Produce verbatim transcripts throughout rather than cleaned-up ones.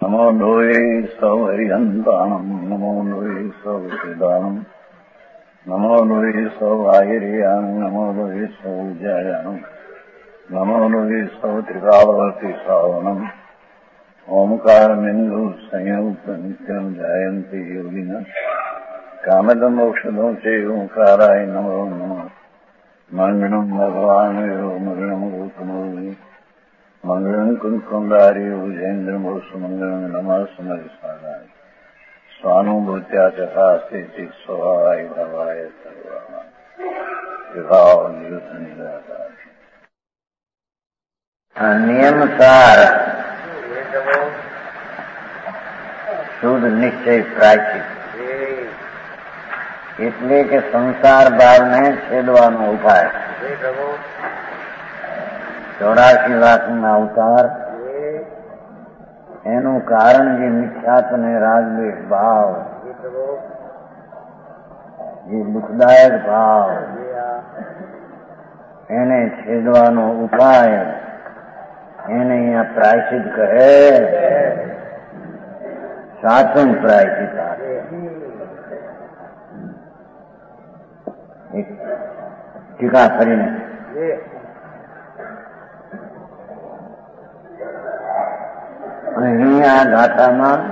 નમો લોહે સૌહરિહંતાણમ નમો લોહે સૌદાનમ નમો લોહે સૌઆયર્યાણ નમો લોહે સૌજાયાણમ નમો લોહે સૌ ત્રિકાવતી સાવનમ ઓમકાર બિંદુ સંયુક્ત નિત્યમ જાયંતી યોગિન કામદ મોક્ષદો છે ઓંકારાય નમો નમઃ મંગળમ ભગવાન મંગળમ ગૌતમોની મંગળમ કુંકુંડારી ઉજેન્દ્રમોષ મંગળમ નમઃ સમરિસાદાય સ્વાનુભૂત્યા ચકાસ્તે સ્વાય ભવાય સર્વા વિભાવ નિયુદ્ધ નિરાકાર નિયમસાર શુદ્ધ નિશ્ચય પ્રાચિત એટલે કે સંસાર ભાવને છેદવાનો ઉપાય. ચોરાશી લાખના અવતાર એનું કારણ જે મિથ્યાત્વ અને રાજદ્વેષ ભાવ, જે દુઃખદાયક ભાવ, એને છેદવાનો ઉપાય એને અહીંયા પ્રાયશ્ચિત કહે. સાચું પ્રાયશ્ચિત ટીકા કરીને અહીંયા ગાથામાં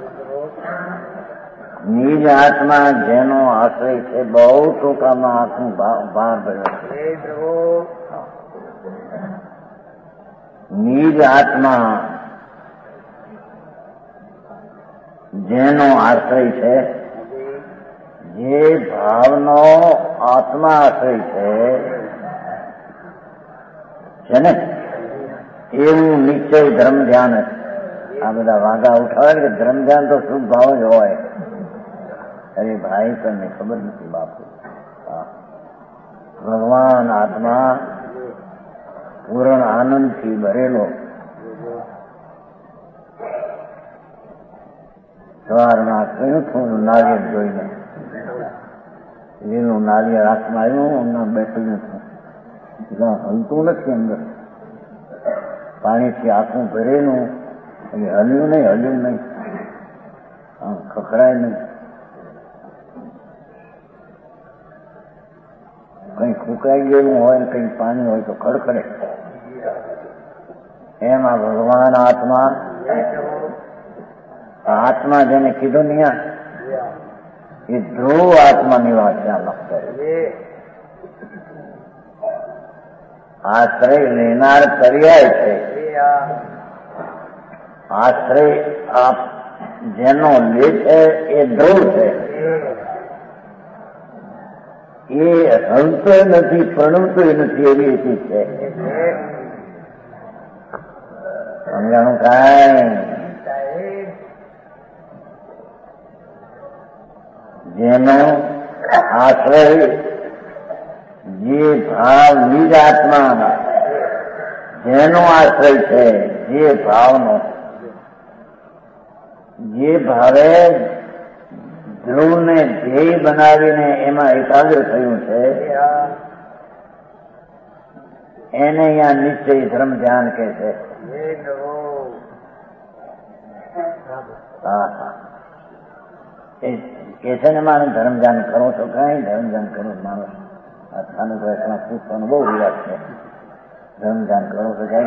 નિજ આત્મા જેનો આશ્રય છે, બહુ ટૂંકામાં આખું ભાર ભર્યો છે. નિજ આત્મા જેનો આશ્રય છે, જે ભાવનો આત્મા આશ્રય છે છે ને એવું નિશ્ચય ધર્મ ધ્યાન. આ બધા વાઘા ઉઠાવે કે ધર્મ ધ્યાન તો શુદ્ધ ભાવ જ હોય. અરે ભાઈ તમને ખબર નથી બાપુ, ભગવાન આત્મા પૂર્ણ આનંદથી ભરેલો. સવારમાં કહ્યું છું નારિયેળ જોઈને, લીલું નારિયેળ હાથમાં આવ્યું, હમણાં બેઠું છું, હલતું નથી અંદર, પાણીથી આખું ભરેલું, એટલે હલ્યું નહીં હલ્યું નહીં, આમ ખખડાય નહીં. કઈ ફૂંકાઈ ગયેલું હોય, કઈ પાણી હોય તો ખડખડે. એમાં ભગવાન આત્મા, આત્મા જેને કીધું ને એ ધ્રુવ આત્મા નિવાસ ત્યાં લખતો. આશ્રય લેનાર પર્યાય છે. આશ્રય આપ જેનો લે છે એ ધ્રુવ છે. એ હલતો નથી, પ્રણવતો નથી, એવી ચીજ છે. સમજાણું કાંઈ? જેનો આશ્રય જે ભાવ નિજ આત્મા, જેનો આશ્રય છે, જે ભાવનો, જે ભાવે ધ્રુવને ધ્યેય બનાવીને એમાં એકાગ્ર થયું છે, એને અહીંયા નિશ્ચય ધર્મ ધ્યાન કહે છે. હા હા એ કે છે ને મારે ધર્મ ધ્યાન કરો તો કઈ ધર્મ ધ્યાન કરો માણસ આસ્થાનું પ્રશ્ન પૂછવાનો બહુ વિલાસ છે. ધર્મ ધ્યાન કરો તો કઈ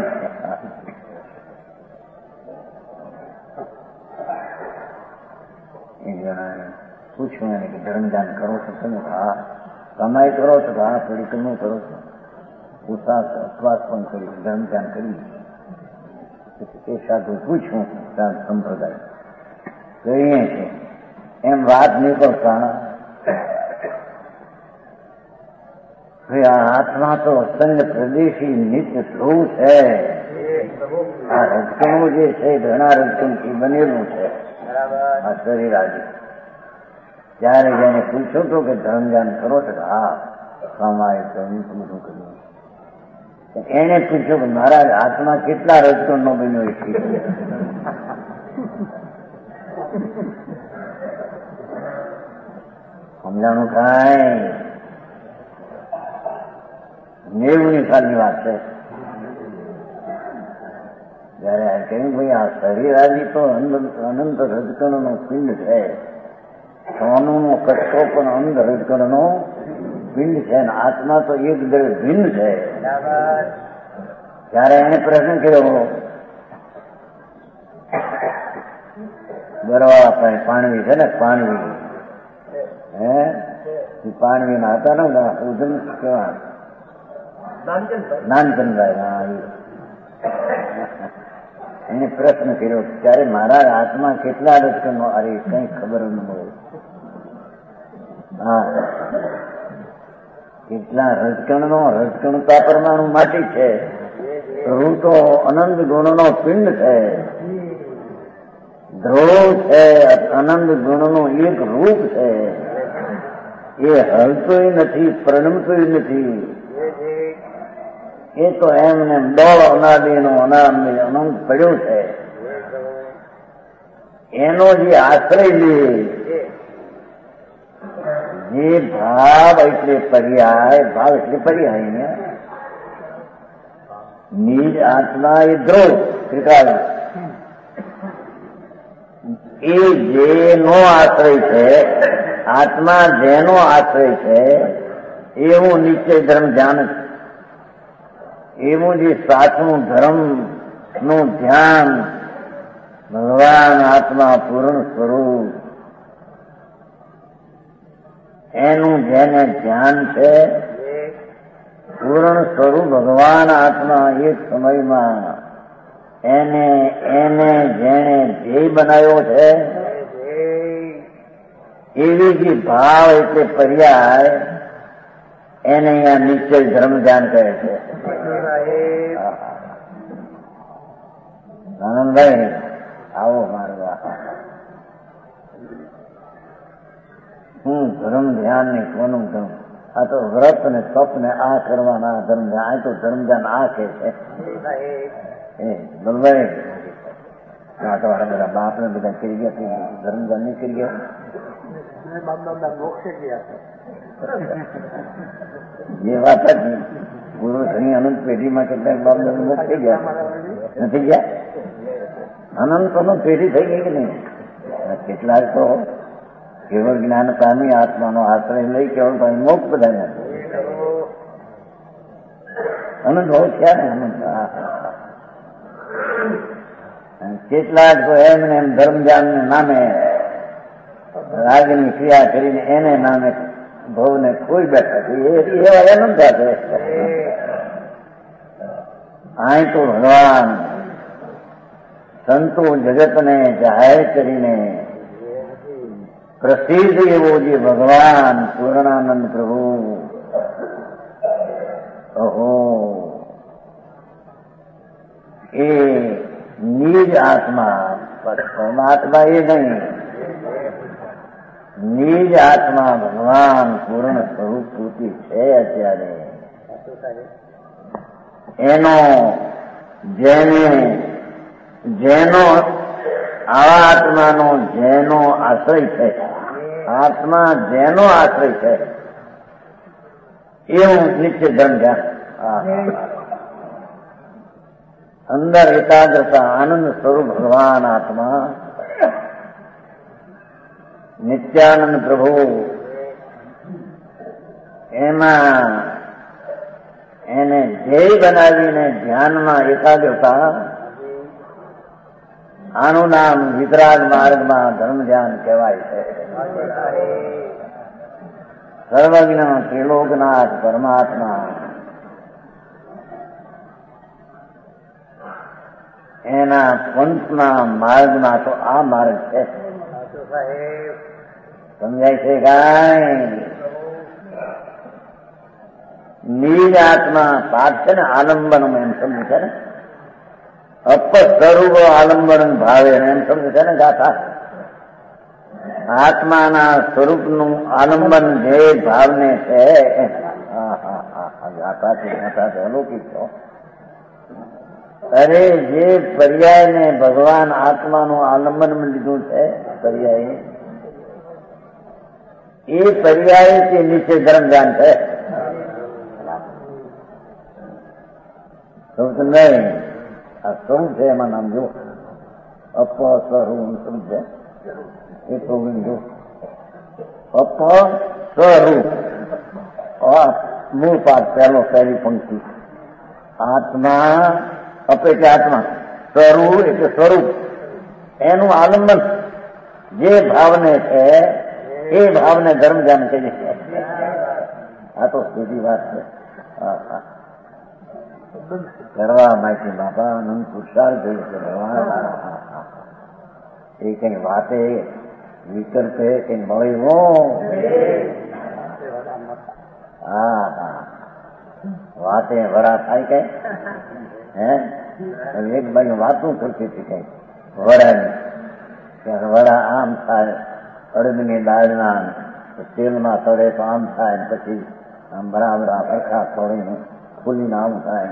એ જણાવે પૂછ્યું એને કે ધર્મ ધ્યાન કરો છો તમે? હા. કમાઈ કરો છો? હા. થોડી કમાઈ કરો છો? ઉત્સાહ અપવાસ પણ કરી, ધર્મ ધ્યાન કરી. એ સાધુ પૂછ્યું સંપ્રદાય કહીએ છે એમ વાત નીકળતા આ હાથમાં તો સંગ પ્રદેશી નિત્ય ધ્રુવ છે. આ રજકણું જે છે ઘણા રજકણથી બનેલું છે આ શરીર આજે. ત્યારે જેને પૂછ્યું હતું કે ધર્મ ધ્યાન કરો છો? હા. કમાય તો બધું કર્યું. એને પૂછ્યું કે મારા હાથમાં કેટલા રજકણ નો બન્યો એ સમજાણું કાંઈ? નેવું ની સાલની વાત છે. ત્યારે કહ્યું ભાઈ આ શરીર આદિ તો અનંત રજકણનો પિંડ છે, સોનુનો કટકો પણ અનંત રજકણનો પિંડ છે, ને આત્મા તો એક દળ ભિન્ન છે. ત્યારે એને પ્રશ્ન કર્યો, ગરવા પાણવી છે ને, પાણવી હે પાણવી ના હતા ને ઉધમ કેવા નાનચંદભાઈ, હા એને પ્રશ્ન કર્યો ત્યારે મારા આત્મા કેટલા રજકણનો, અરે કઈ ખબર ન હોય. હા, કેટલા રજકણનો, રજકણતા પરમાણુ માટી છે, પ્રભુ તો અનંત ગુણનો પિંડ છે, ધ્રુવ છે, અનંત ગુણનું એક રૂપ છે. એ હલતોય નથી, પ્રણમતોય નથી. એ તો એમને દોડ અનાદિનો અનાદિ અનંત પડ્યું છે. એનો જે આશ્રય લે, જે ભાવ એટલે પર્યાય, ભાવ એટલે પર્યાય ને નિજ આત્મા એ ધ્રુવ ત્રિકાળ, એ જેનો આશ્રય છે, આત્મા જેનો આશ્રય છે એવું નિશ્ચય ધર્મ ધ્યાન છે. એવું જે સાચું ધર્મ નું ધ્યાન ભગવાન આત્મા પૂર્ણ સ્વરૂપ એનું જેને ધ્યાન છે, પૂર્ણ સ્વરૂપ ભગવાન આત્મા એક સમયમાં એને એને જેને ધ્યેય બનાવ્યો છે, એવી જે ભાવ એટલે પર્યાય એને અહીંયા નિશ્ચય ધર્મ ધ્યાન કહે છે. આનંદભાઈ આવો મારવા, હું ધર્મ ધ્યાન ને કોનું ધર્મ, આ તો વ્રત ને તપ ને આ કરવાના ધર્મ ધ્યાન, આ તો ધર્મ ધ્યાન આ કે છે. એ બલભાઈ આ તો બધા બાપ ને બધા કરી ગયા, ધર્મ ધ્યાન નહીં કરી ગયા. જે વાત હતી ગુરુ ઘણી અનંત પેઢીમાં કેટલાક બાપ દાદા મુક્ત થઈ ગયા, નથી ગયા? અનંત અનંત પેઢી થઈ ગઈ કે નહીં? કેટલાક તો કેવળ જ્ઞાન પામી આત્માનો આશ્રય લઈ કેવળ પામી મોક્ષ બધા અનંત બહુ થયા ને અનંત. કેટલાક તો એમને એમ ધર્મ ધ્યાન નામે રાજની ક્રિયા કરીને એને નામે ભવને ખોઈ બેઠા છે, એવા અનંત છે. અહીં તો ભગવાન સંતો જગતને જાહેર કરીને પ્રસિદ્ધ એવો જે ભગવાન પૂર્ણાનંદ પ્રભુ, ઓહો, એ નિજ આત્મા, પરમાત્મા એ નહીં, નિજ આત્મા ભગવાન પૂર્ણ સ્વરૂપ પૂર્તિ છે. અત્યારે એનો જેને જેનો આવા આત્માનો જેનો આશ્રય છે, આત્મા જેનો આશ્રય છે એવું નિશ્ચય ધર્મ ધ્યાન, અંદર એકાગ્રતા આનંદ સ્વરૂપ ભગવાન આત્મા નિત્યાનંદ પ્રભુ, એમાં એને ધ્યેય બનાવીને ધ્યાનમાં એકાગ્રતા, આનું નામ વિતરાગ માર્ગમાં ધર્મ ધ્યાન કહેવાય છે. સર્વજ્ઞ ત્રિલોકનાથ પરમાત્મા એના પંથના માર્ગમાં તો આ માર્ગ છે. સમજાય છે કાંઈ? નિજ આત્મા પાઠ છે ને, આલંબન એમ સમજે છે ને, અપ સ્વરૂપ આલંબન ભાવે એમ સમજે છે ને ગાથા. આત્માના સ્વરૂપનું આલંબન જે ભાવને છે, ગાથાથી ગાથાથી અલૌકિક છો. અરે જે પર્યાયને ભગવાન આત્માનું આલંબન લીધું છે, પર્યાય એ પર્યાયથી નીચે ધર્મ ધ્યાન છે. આ સ્વરૂપ છે એમાં નામ જો અપ સ્વરૂપ સ્વરૂપ છે એ પ્રોગ્રામ જો અપ સ્વરૂપ મૂળ પાઠ પહેલો પહેલી પંક્તિ આત્મા અપ એટલે આત્મા સ્વરૂપ એટલે સ્વરૂપ એનું આલંબન જે ભાવને છે એ ભાવને ધર્મ જાણ કરી છે. આ તો સીધી વાત છે. કરવા માટે બાપા આનંદ પુરુષાર્થ જોયું છે ભગવાન. એ કઈ વાતે વિકલ્પે કઈ મળ્યું હા હા વાતે વરા થાય કઈ હે એક બાજુ વાતું કરતી હતી કઈ વરાની વરા આમ થાય અડદની દાળના તેલમાં તળે તો આમ થાય પછી આમ બરાબર સરખા તોડીને ફૂલીને આમ થાય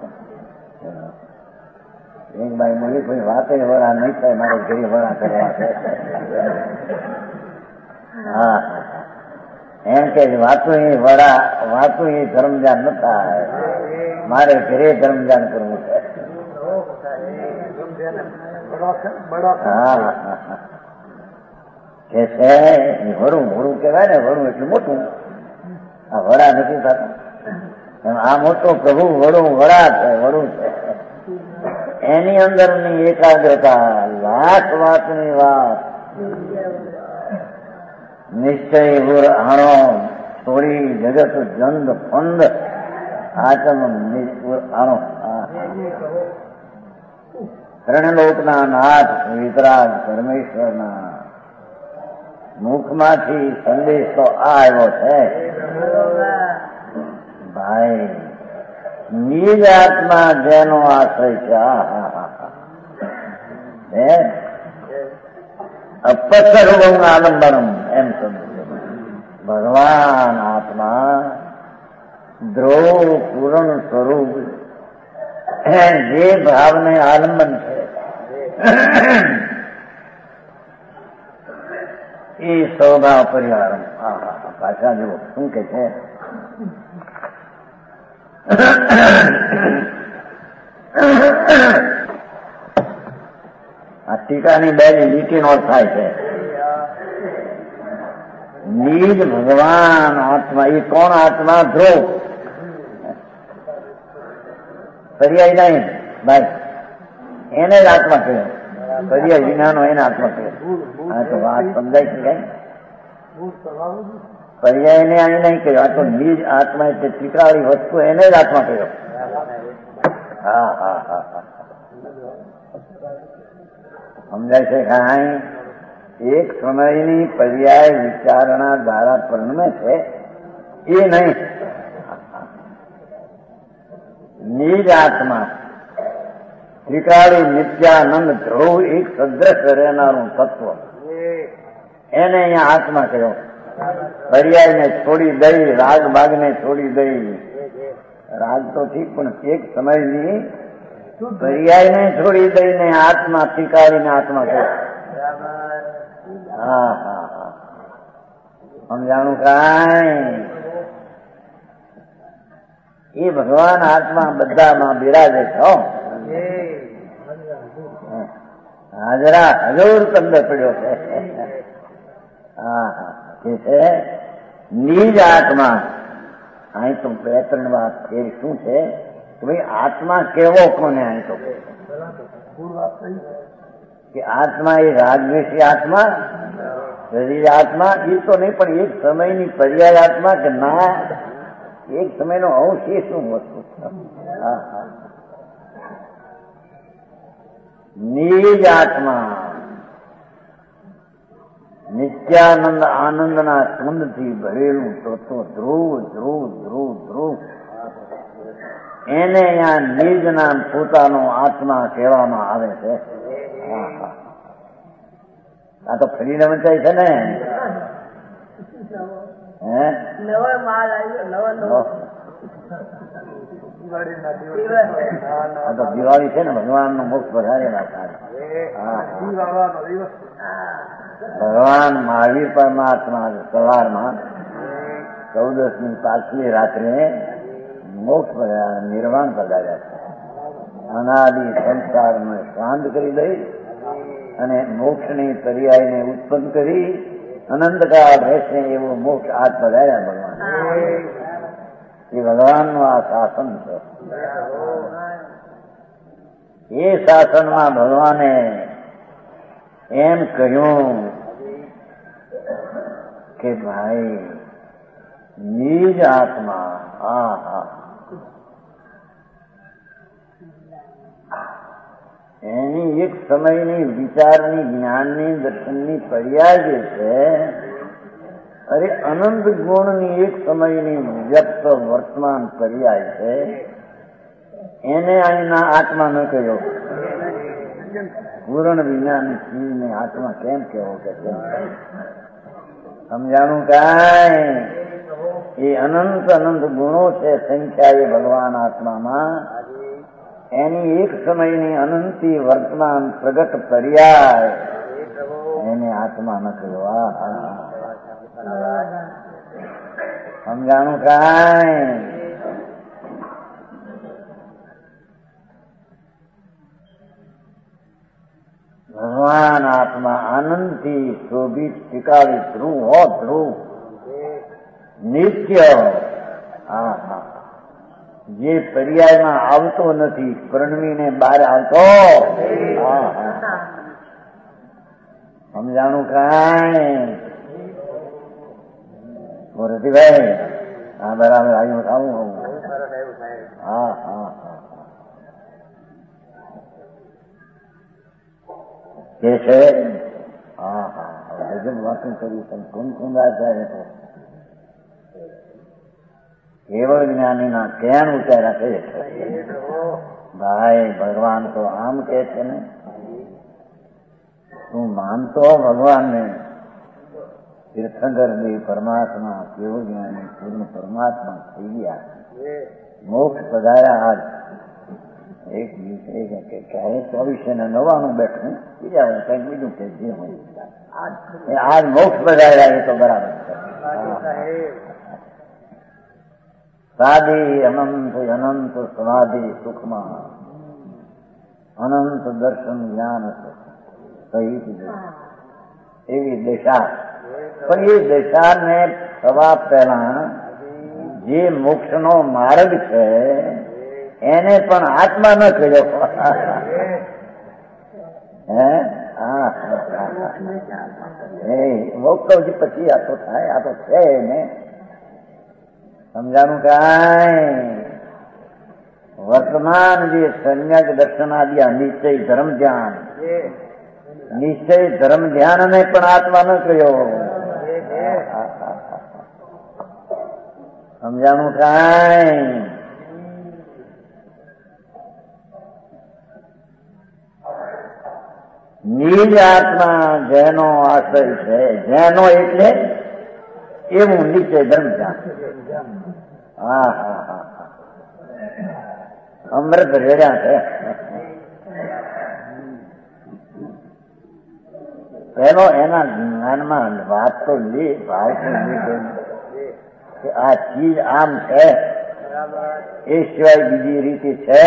એક બાઈ મળી કોઈ વાતે વરા નહીં થાય મારે ઘરે વરા કરવા છે. હા એમ કે વાતું એ વરા વાતું એ ધર્મજાન ન થાય મારે ઘરે ધર્મજાન કરવું છે. હા કે છે વરું વરું કહેવાય ને વરું એટલું મોટું આ વડા નથી થતું આ મોટો પ્રભુ વડું વડા છે વડું છે એની અંદરની એકાગ્રતા લાખ વાતની વાત નિશ્ચય ગુર આણો થોડી જગત જંદ ફંદ આચમ આણો ત્રણલોકના નાથ વિતરાગ પરમેશ્વરના મુખમાંથી સંદેશ તો આ આવ્યો છે ભાઈ નિજ આત્મા જેનો આશ્રય છે અપસર્વમ આલંબનમ એમ સમજો ભગવાન આત્મા ધ્રુવ પૂર્ણ સ્વરૂપ જે ભાવને આલંબન છે એ સૌના પરિવાર પાછા જુઓ શું કે છે આ ટીકાની બે લીટી નો થાય છે નિજ ભગવાન આત્મા એ કોણ આત્મા ધ્રુવ પર્યાય નહીં ભાઈ એને જ આત્મા કહ્યો પર્યાય વિનાનો એને આત્મા કહ્યો. આ તો વાત સમજાય છે કઈ પર્યાય ને અહીં નહીં કહ્યો આ તો નિજ આત્મા એટલે ત્રિકાળી વસ્તુ એને જ આત્મા કહ્યો. હા હા હા હા સમજાય છે કાંઈ એક સમયની પર્યાય વિચારણા દ્વારા પરિણમે છે એ નહીં નિજ આત્મા ત્રિકાળી નિત્યાનંદ ધ્રુવ એક સદ્રશ રહેનારું તત્વ એને અહીંયા આત્મા કહ્યો. પર્યાયને છોડી દઈ રાગ બાગને છોડી દઈ રાગ તો ઠીક પણ એક સમયની પર્યાયને છોડી દઈને આત્મા ત્રિકાળીને આત્મા કહ્યો. હા હા હા સમજાણું કાંઈ એ ભગવાન આત્મા બધામાં બિરાજે છો. હાજરા હજુર શબ્દ પડ્યો છે. હા હા એ છે નિજ આત્મા. અહીં તો બે ત્રણ વાત એ શું છે કે ભાઈ આત્મા કેવો કોને અહીં તો કે આત્મા એ રાજવેશી આત્મા શરીર આત્મા એ તો નહીં પણ એક સમયની પર્યાય આત્મા કે ના એક સમયનો અંશ એ શું વસ્તુ. હા હા નિજ આત્મા નિત્યાનંદ આનંદના સ્કંદથી ભરેલું તત્વ ધ્રુવ ધ્રુવ ધ્રુવ ધ્રુવ એને અહીંયા નિજ નામ પોતાનો આત્મા કહેવામાં આવે છે. આ તો ફરીને વંચાય છે ને હે નવો માલ આવ્યો આ તો દિવાળી છે ને ભગવાન નો મુખ વધારેલા થાય. ભગવાન મહાવીર પરમાત્મા સવારમાં ચૌદસ ની પાછલી રાત્રે મોક્ષ નિર્વાણ પધાર્યા છે. અનાદિ સંસારને શાંત કરી દઈ અને મોક્ષની પર્યાયને ઉત્પન્ન કરી અનંતકાળ રહેશે એવો મોક્ષ આજ પધાર્યા ભગવાન. એ ભગવાનનું આ શાસન છે. એ શાસનમાં ભગવાને એમ કહ્યું કે ભાઈ નિજ આત્મા હા હા એની એક સમયની વિચારની જ્ઞાનની દર્શનની પર્યાય જે છે અરે અનંત ગુણની એક સમયની વ્યક્ત વર્તમાન પર્યાય છે એને અહીંના આત્મા ન કહ્યો. પૂર્ણ વિજ્ઞાનની ચીજને આત્મા કેમ કહેવો કે સમજાણું કાંઈ એ અનંત અનંત ગુણો છે સંખ્યા એ ભગવાન આત્મામાં એની એક સમયની અનંતી વર્તમાન પ્રગટ પર્યાય એને આત્મા ન કહ્યો. સમજાણું કાંઈ ભગવાન આત્મા આનંદથી શોભિત ટીકાવી ધ્રુવ હો ધ્રુવ નિત્ય હા હા જે પર્યાયમાં આવતો નથી પ્રણવીને બહાર આવતો. હા હા સમજાણું કાંઈ રતિભાઈ હા બરાબર આવ્યું આવું આવું હા હા કે છે હા હા ગજબ વાતું કર્યું પણ કુંદ કુંદાચાર્ય તો કેવળ જ્ઞાનીના કેન ઉતાર્યા કહે છે ભાઈ ભગવાન તો આમ કે છે ને તું માનતો ભગવાનને તીર્થંકર દેવ પરમાત્મા કેવળ જ્ઞાની પૂર્ણ પરમાત્મા થઈ ગયા મોક્ષ પધાર્યા આજ એક દિવસે કે ક્યારે ચોવીસે ને નવાનું બેઠું બીજા કંઈક બીજું કે જે હોય આજ મોક્ષ પધાર્યા એ તો બરાબર છે. સાદી અનંત અનંત સમાધિ સુખમાં અનંત દર્શન જ્ઞાન સહિત એવી દશા પણ એ દશાને થવા પહેલા જે મોક્ષનો માર્ગ છે એને પણ આત્મા ન કર્યો. હે હા મોક્ષ પછી આ તો થાય આ તો છે ને સમજાનું કાંઈ વર્તમાન જે સમ્યક દર્શનાદિયા નિશ્ચય ધર્મ ધ્યાન નિશ્ચય ધર્મ ધ્યાનને પણ આત્મા ન કર્યો. સમજાણું કાંઈ નિજ આત્મા જેનો આશ્રય છે જેનો એટલે એવું નિશ્ચય ધર્મ ધ્યાન. હા હા હા અમૃત રેડ્યા છે. પેલો એના જ્ઞાનમાં વાત તો લે ભાવ તો લે કે આ ચીજ આમ છે એ સિવાય બીજી રીતે છે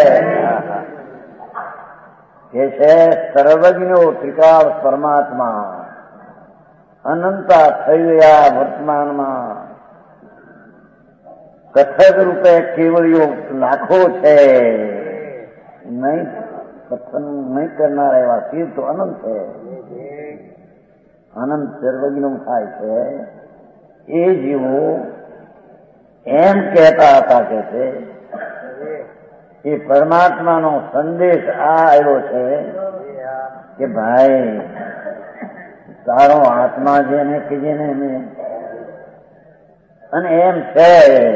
કે છે સર્વજ્ઞો ત્રિકાળ પરમાત્મા અનંતા થઈ ગયા વર્તમાનમાં કથક રૂપે કેવળીઓ લાખો છે નહીં કથન નહીં કરનાર એવા શિવ તો અનંત છે અનંત સર્વજ્ઞ થાય છે. એ જીવો એમ કહેતા હતા કે છે એ પરમાત્માનો સંદેશ આ આવ્યો છે કે ભાઈ તારો આત્મા જેને કે જેને અને એમ છે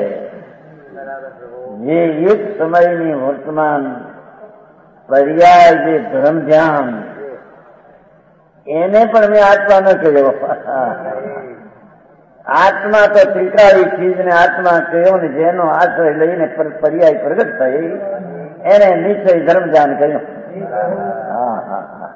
જે એક સમયની વર્તમાન પર્યાય જે ધર્મ ધ્યાન એને પણ મેં આત્મા ન કહ્યો. આત્મા તો ત્રિકાળી ચીજને આત્મા કહ્યો ને જેનો આશ્રય લઈને પર્યાય પ્રગટ થઈ એને નિશ્ચય ધર્મ ધ્યાન કહ્યું. હા હા હા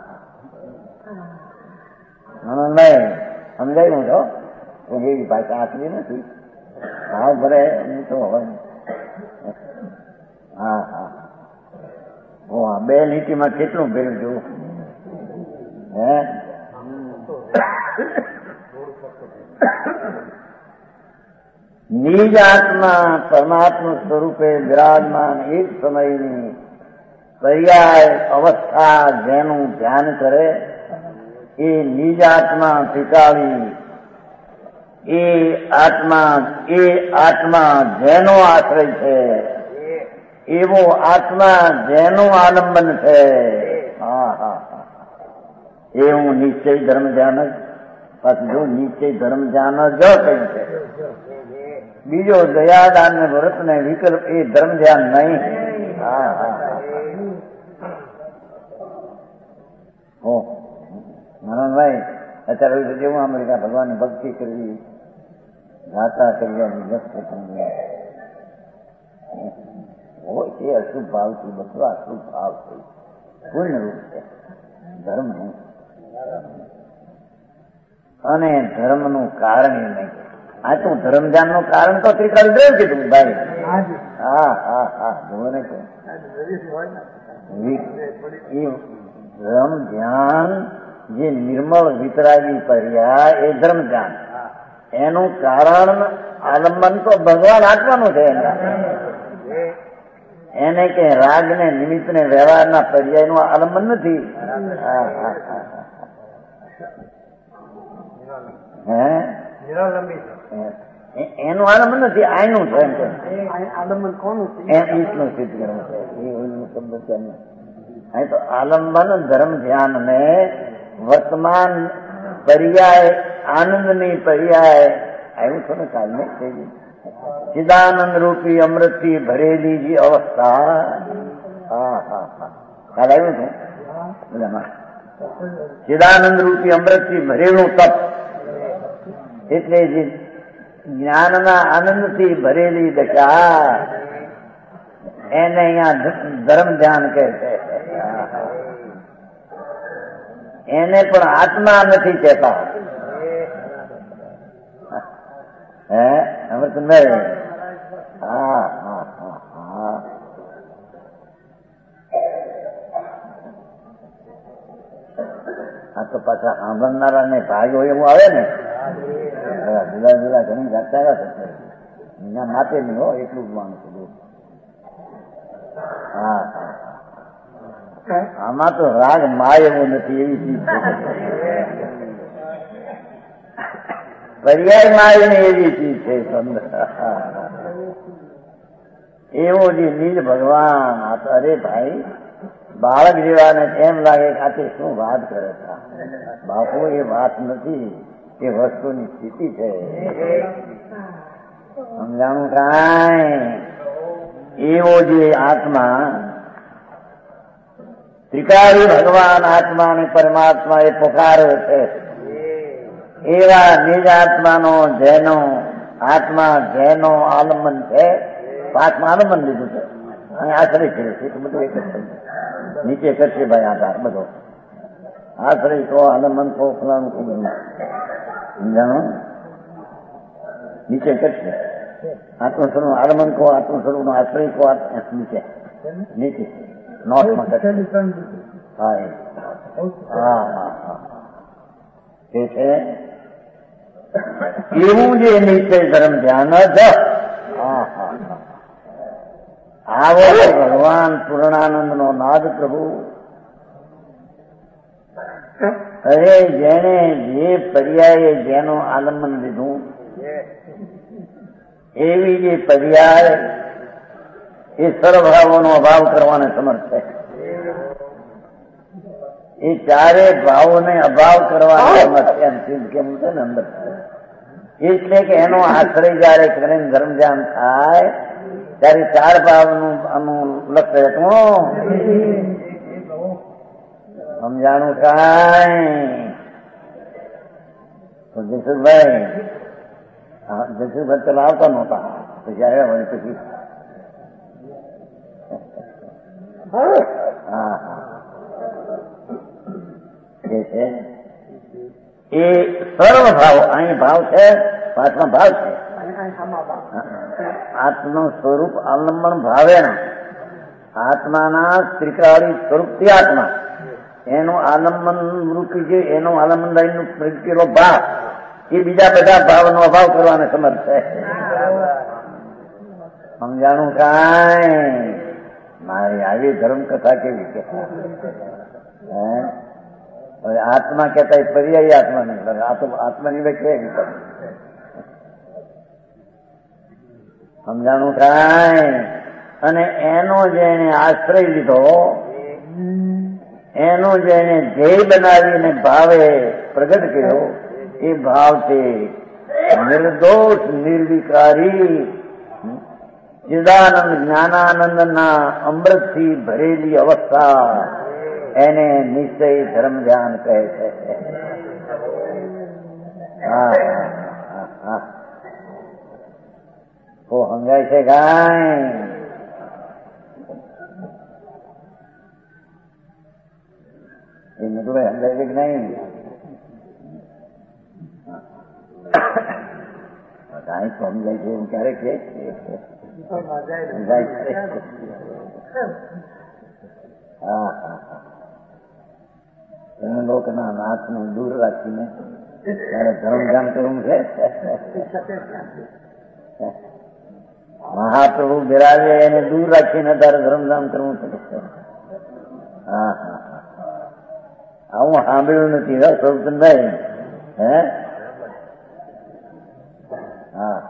નહીં સમજાયું છો એવી ભાષા આટલી નથી ભાવ ભરે તો હોય. હા હા બે લીટીમાં કેટલું ભેરું જોવું હે નિજ આત્મા પરમાત્મા સ્વરૂપે વિરાજમાન એક સમયની પર્યાય અવસ્થા જેનું ધ્યાન કરે એ નિજ આત્મા ત્રિકાળી એ આત્મા એ આત્મા જેનો આશ્રય છે એવો આત્મા જેનું આલંબન છે. હા હા હા એવું નિશ્ચય ધર્મ ધ્યાન જ પાછું જો નિશ્ચય ધર્મ ધ્યાન જ કહ્યું છે. બીજો દયાદાન ને વ્રત ને વિકલ્પ એ ધર્મ ધ્યાન નહીં. હા હા હો નારાયણભાઈ અત્યારે જેવું અમેરિકા ભગવાનની ભક્તિ કરવી ગાતા કરવાની વ્યસ્ત કરવી હોય એ અશુભ ભાવથી બધું અશુભ ભાવ છે. પૂર્ણ રૂપ છે ધર્મ નહીં અને ધર્મનું કારણ એ નહીં. આ તો ધર્મ ધ્યાન નું કારણ તો ત્રિકાળ દ્રવ કીધું ભાઈ. હા હા હા જુઓ ને ધર્મ ધ્યાન જે નિર્મળ વિતરાગી પર્યા એ ધર્મ ધ્યાન એનું કારણ આલંબન તો ભગવાન આત્માનું છે. એને કે રાગ ને નિમિત્ત ને વ્યવહારના પર્યાય નું આલંબન નથી. હે એનું આલંબન નથી આયનું છે. એમ કે આલંબન કોનું ઈશનું સિદ્ધ કરવું છે એ શબ્દ છે. અહીં તો આલંબન ધર્મ ધ્યાન ને વર્તમાન પર્યાય આનંદની પર્યાય આવ્યું છો ને કાલ ને ચિદાનંદ રૂપી અમૃતથી ભરેલી જે અવસ્થા. હા હા હા કાલ આવ્યું છું બધામાં ચિદાનંદ રૂપી અમૃતથી ભરેલું તપ એટલે જે જ્ઞાનના આનંદથી ભરેલી દશા એને અહીંયા ધર્મ ધ્યાન કહે છે. એને પણ આત્મા નથી કહેતા. હે અમૃતભાઈ હા હા હા હા આ તો પાછા સાંભળનારા ને ભાગ્યો એવું આવે ને જુદા જુદા ઘણી જાગતા આવ્યા એના માટે નહીં હો એટલું જ માનું છું. હા હા આમાં તો રાગ માય એવો નથી એવી ચીજ છે. પર્યાય માય ને એવી ચીજ છે. એવો જે નિજ ભગવાન આ તો અરે ભાઈ બાળક જેવાને એમ લાગે કે આ શું વાત કરે છે બાપુ એ વાત નથી એ વસ્તુની સ્થિતિ છે. સમજાણું કાંઈ એવો જે આત્મા ત્રિકાળી ભગવાન આત્મા અને પરમાત્મા એ પોકારે છે એવા નિજ આત્માનો જેનો આત્મા જેનો આલંબન છે આત્મા આલંબન લીધું છે અને આશ્રય કર્યો છે તો બધું એક જ થઈ નીચે કરશે ભાઈ આધાર બધો આશ્રય કહો આલંબન કહો ફલાણું કહો બધું સમજાણો નીચે કરશે આત્મ સ્વરૂપ આલંબન કહો આત્મ સ્વરૂપ નો આશ્રય કહો નીચે નીચે નોટમાં કરશે. હા હા હા હા તે છે એવું જે નિશ્ચય ધર્મ ધ્યાન જ. હા હા આવો ભગવાન પૂર્ણાનંદ નો નાદ પ્રભુ અરે જેને જે પર્યાય જેનું આલંબન લીધું એવી જે પર્યાય એ સર્વભાવોનો અભાવ કરવાને સમર્થ છે. એ ચારે ભાવોને અભાવ કરવાને સમર્થ છે. એમ સિદ્ધ કેમ છે ને અંદર એટલે કે એનો આશ્રય જયારે કરીને ધર્મ ધ્યાન થાય ત્યારે ચાર ભાવનું આનું લક્ષ્ય હતું. સમજાણું કાંઈ તો જસુભાઈ જસુભાઈ પેલા આવતા નહોતા પછી આવ્યા હોય પછી હા હા એ છે એ સર્વ ભાવ અહીં ભાવ છે પાછમાં ભાવ છે આત્મનું સ્વરૂપ આલંબન ભાવે આત્માના ત્રિકાળી સ્વરૂપથી આત્મા એનું આલંબન રૂપી છે, એનો આલંબન રહીનો પ્રગટેલો ભાવ એ બીજા બધા ભાવનો અભાવ કરવાને સમર્થ છે. સમજાણું કાંઈ? મારી આવી ધર્મ કથા કેવી કે હવે આત્મા કહેતા પર્યાયી આત્મા નહીં, આ તો આત્માની વ્યાખ્યા એવી. સમજાણું કાંઈ? અને એનો જેને આશ્રય લીધો, એનો જેને ધ્યેય બનાવીને ભાવે પ્રગટ કર્યો, એ ભાવથી નિર્દોષ નિર્વિકારી ચિદાનંદ જ્ઞાનાનંદના અમૃતથી ભરેલી અવસ્થા એને નિશ્ચય ધર્મ ધ્યાન કહે છે. હા હા તો સમજાય છે કાંઈ? એ મિત્રો સમજાય છે કે નહીં? કાંઈ સમજાય છે એવું ક્યારે કે સમજાય છે? હા હા હા લોકોના નાથનું દૂર રાખીને ત્યારે ધર્મ ધ્યાન કરવું છે. મહાપ્રભુ બિરાજે એને દૂર રાખીને તારે ધર્મધામ કરવું પડે. હા હા આવું સાંભળ્યું નથી હે સૌતનભાઈ? હે હા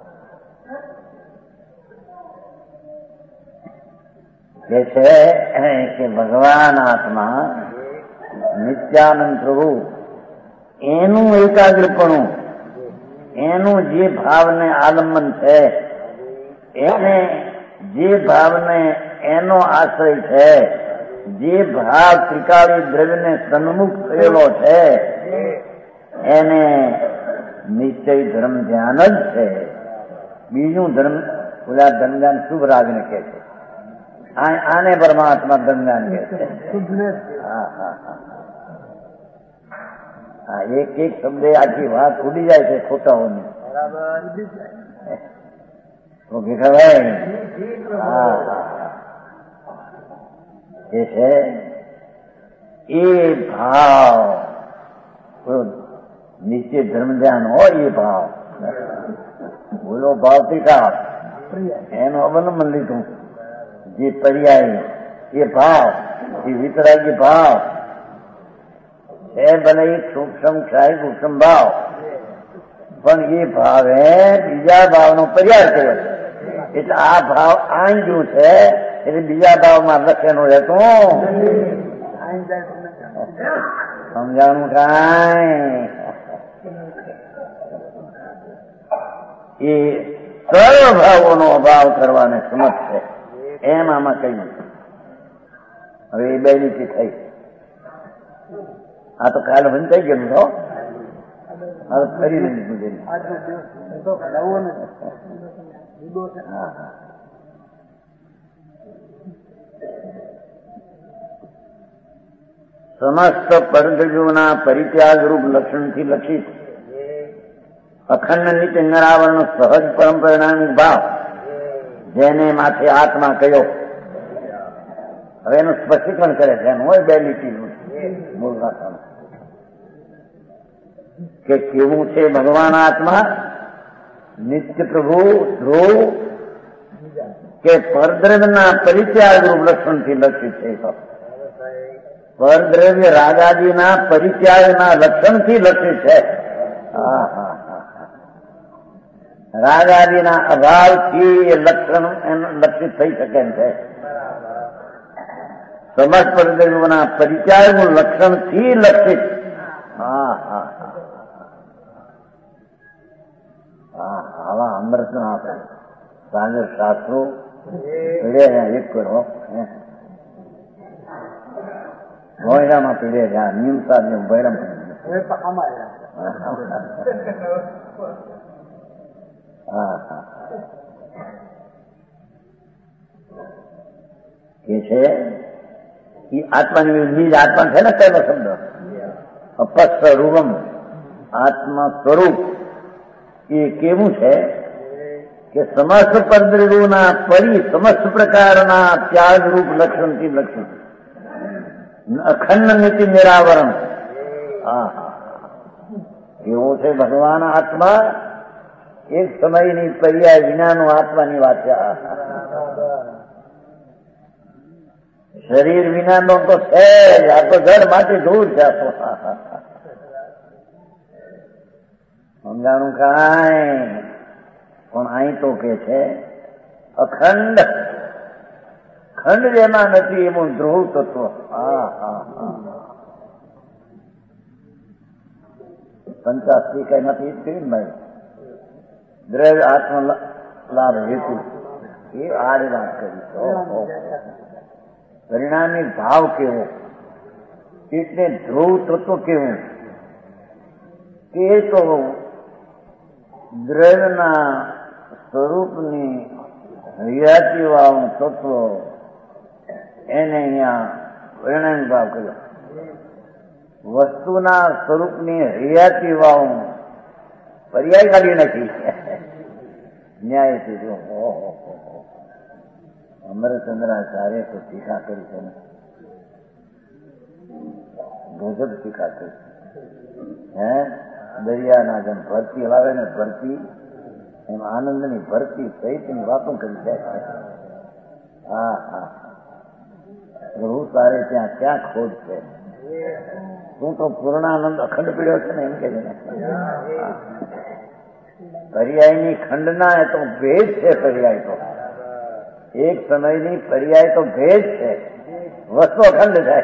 કે છે કે ભગવાન આત્મા નિત્યાનંદ પ્રભુ એનું એકાગ્રપણું, એનું જે ભાવને આલંબન છે, એને જે ભાવને એનો આશ્રય છે, જે ભાવ ત્રિકાળી દ્રવ્યને સન્મુખ થયેલો છે, એને નિશ્ચય ધર્મ ધ્યાન જ છે. બીજું ધર્મ ઓલા ધર્મ ધ્યાન શુભ રાગને કહે છે, આને પરમાત્મા ધર્મ ધ્યાન કહે છે. હા હા હા હા એક એક શબ્દ આખી વાત ઉડી જાય છે ખોટાઓની. ઓકે ખબર? હા એ છે એ ભાવ નીચે ધર્મ ધ્યાન હોય એ ભાવ, બોલો ભાવ ત્રિકાળ એનું અવલંબન લીધું. જે પર્યાય એ ભાવ એ વિતરાગી ભાવ છે, ભલે એક સૂક્ષ્મ ક્ષાય સૂક્ષ્મ ભાવ, પણ એ ભાવે બીજા ભાવનો પર્યાય કર્યો છે. એટલે આ ભાવ આંજ્યું છે, એટલે બીજા ભાવમાં લખેલું રહેતું. સમજાણું કાંઈ? એ સર્વ ભાવોનો અભાવ કરવાને સમર્થ છે. એમ આમાં કહ્યું. હવે એ બે નીતિ થઈ. આ તો કાલ વંચાઈ ગયેલું છો. હવે ફરી નહીં પૂછે. સમસ્ત પરદ્રવ્યોના પરિત્યાગ રૂપ લક્ષણથી લક્ષિત અખંડ નિત્ય નિરાવરણ સહજ પરમ પરિણામી ભાવ જેને માથે આત્મા કયો. હવે એનું સ્પષ્ટીકરણ કરે છે. એનું હોય બે લીટીનું મૂળ ભાષામાં કે કેવું છે ભગવાન આત્મા, નિત્ય પ્રભુ ધ્રુવ કે પરદ્રવ્યના પરિત્યાગ રૂપ લક્ષણથી લક્ષિત છે. પરદ્રવ્ય રાગાદિના પરિત્યાગના લક્ષણથી લક્ષિત છે. હા હા રાગાદિના અભાવથી એ લક્ષણ એનું લક્ષિત થઈ શકે એમ છે. સમસ્ત પરદ્રવ્યોના પરિત્યાગનું લક્ષણથી લક્ષિત. હા હા હા આવા અમૃતના આપણે સાગર શાસ્ત્રો એક કરો ભોયરામાં પીડે છે. આ નિયમ સાથે ભૈરમ હા હા કે છે એ આત્માની બીજ આત્મા છે ને પહેલો શબ્દ અપસ્વરૂપમ આત્મા સ્વરૂપ એ કેવું છે કે સમસ્ત પદ્રુના પરી સમસ્ત પ્રકારના ત્યાગરૂપ લક્ષણથી લક્ષણ અખંડ નીતિ નિરાવરણ. હા હા એવું છે ભગવાન આત્મા એક સમયની પર્યાય વિનાનું આત્માની વાત છે. શરીર વિનાનો તો છે જ, આ તો ઘર માટે દૂર છે. આ તો સમજાણું કાંઈ પણ અહીં તો કે છે અખંડ ખંડ જેમાં નથી એવું ધ્રુવ તત્વ. હા હા હા પંચાસી કઈ નથી કરી ભાઈ દ્રવ્ય આત્મ લાભ હેતુ એ આડ વાત કરી. પરિણામી ભાવ કેવો એટલે ધ્રુવ તત્વ કેવું કે તો દ્રવ્યના સ્વરૂપની હરિયાતી વાળું તત્વ એને અહીંયા પરિણામી ભાવ કર્યો. વસ્તુના સ્વરૂપની હરિયાતી વાળું પર્યાય કાઢી નથી. ન્યાય છે. જો અમરચંદ્રાચાર્ય તો ટીકા કરી છે ને, ગજબ ટીકા કરી. હે દરિયાના જેમ ભરતી હલાવે ને ભરતી એમ આનંદની ભરતી સહિતની વાતો કરી જાય. હા હા પ્રભુ તારે ત્યાં ક્યાં ખોટ છે? તું તો પૂર્ણાનંદ અખંડ પીડ્યો છે ને એમ કે છે ને. પર્યાયની ખંડના એ તો ભેદ છે. પર્યાય તો એક સમયની પર્યાય તો ભેદ છે. વસ્તુ અખંડ છે.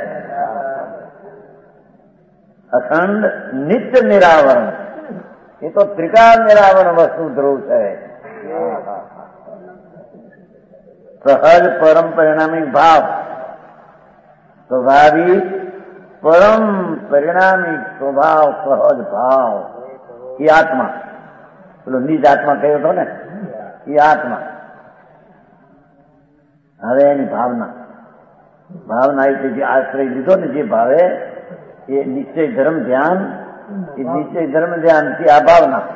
અખંડ નિત્ય નિરાવરણ એ તો ત્રિકાળ નિરાવરણ વસ્તુ ધ્રુવ છે. સહજ પરમ પરિણામી ભાવ સ્વાભાવિક પરમ પરિણામી સ્વભાવ સહજ ભાવ એ આત્મા. પેલો નિજ આત્મા કહ્યો હતો ને એ આત્મા. હવે એની ભાવના ભાવના એટલે જે આશ્રય લીધો ને જે ભાવે એ નિશ્ચય ધર્મ ધ્યાન એ નિશ્ચય ધર્મ ધ્યાન થી આ ભાવના.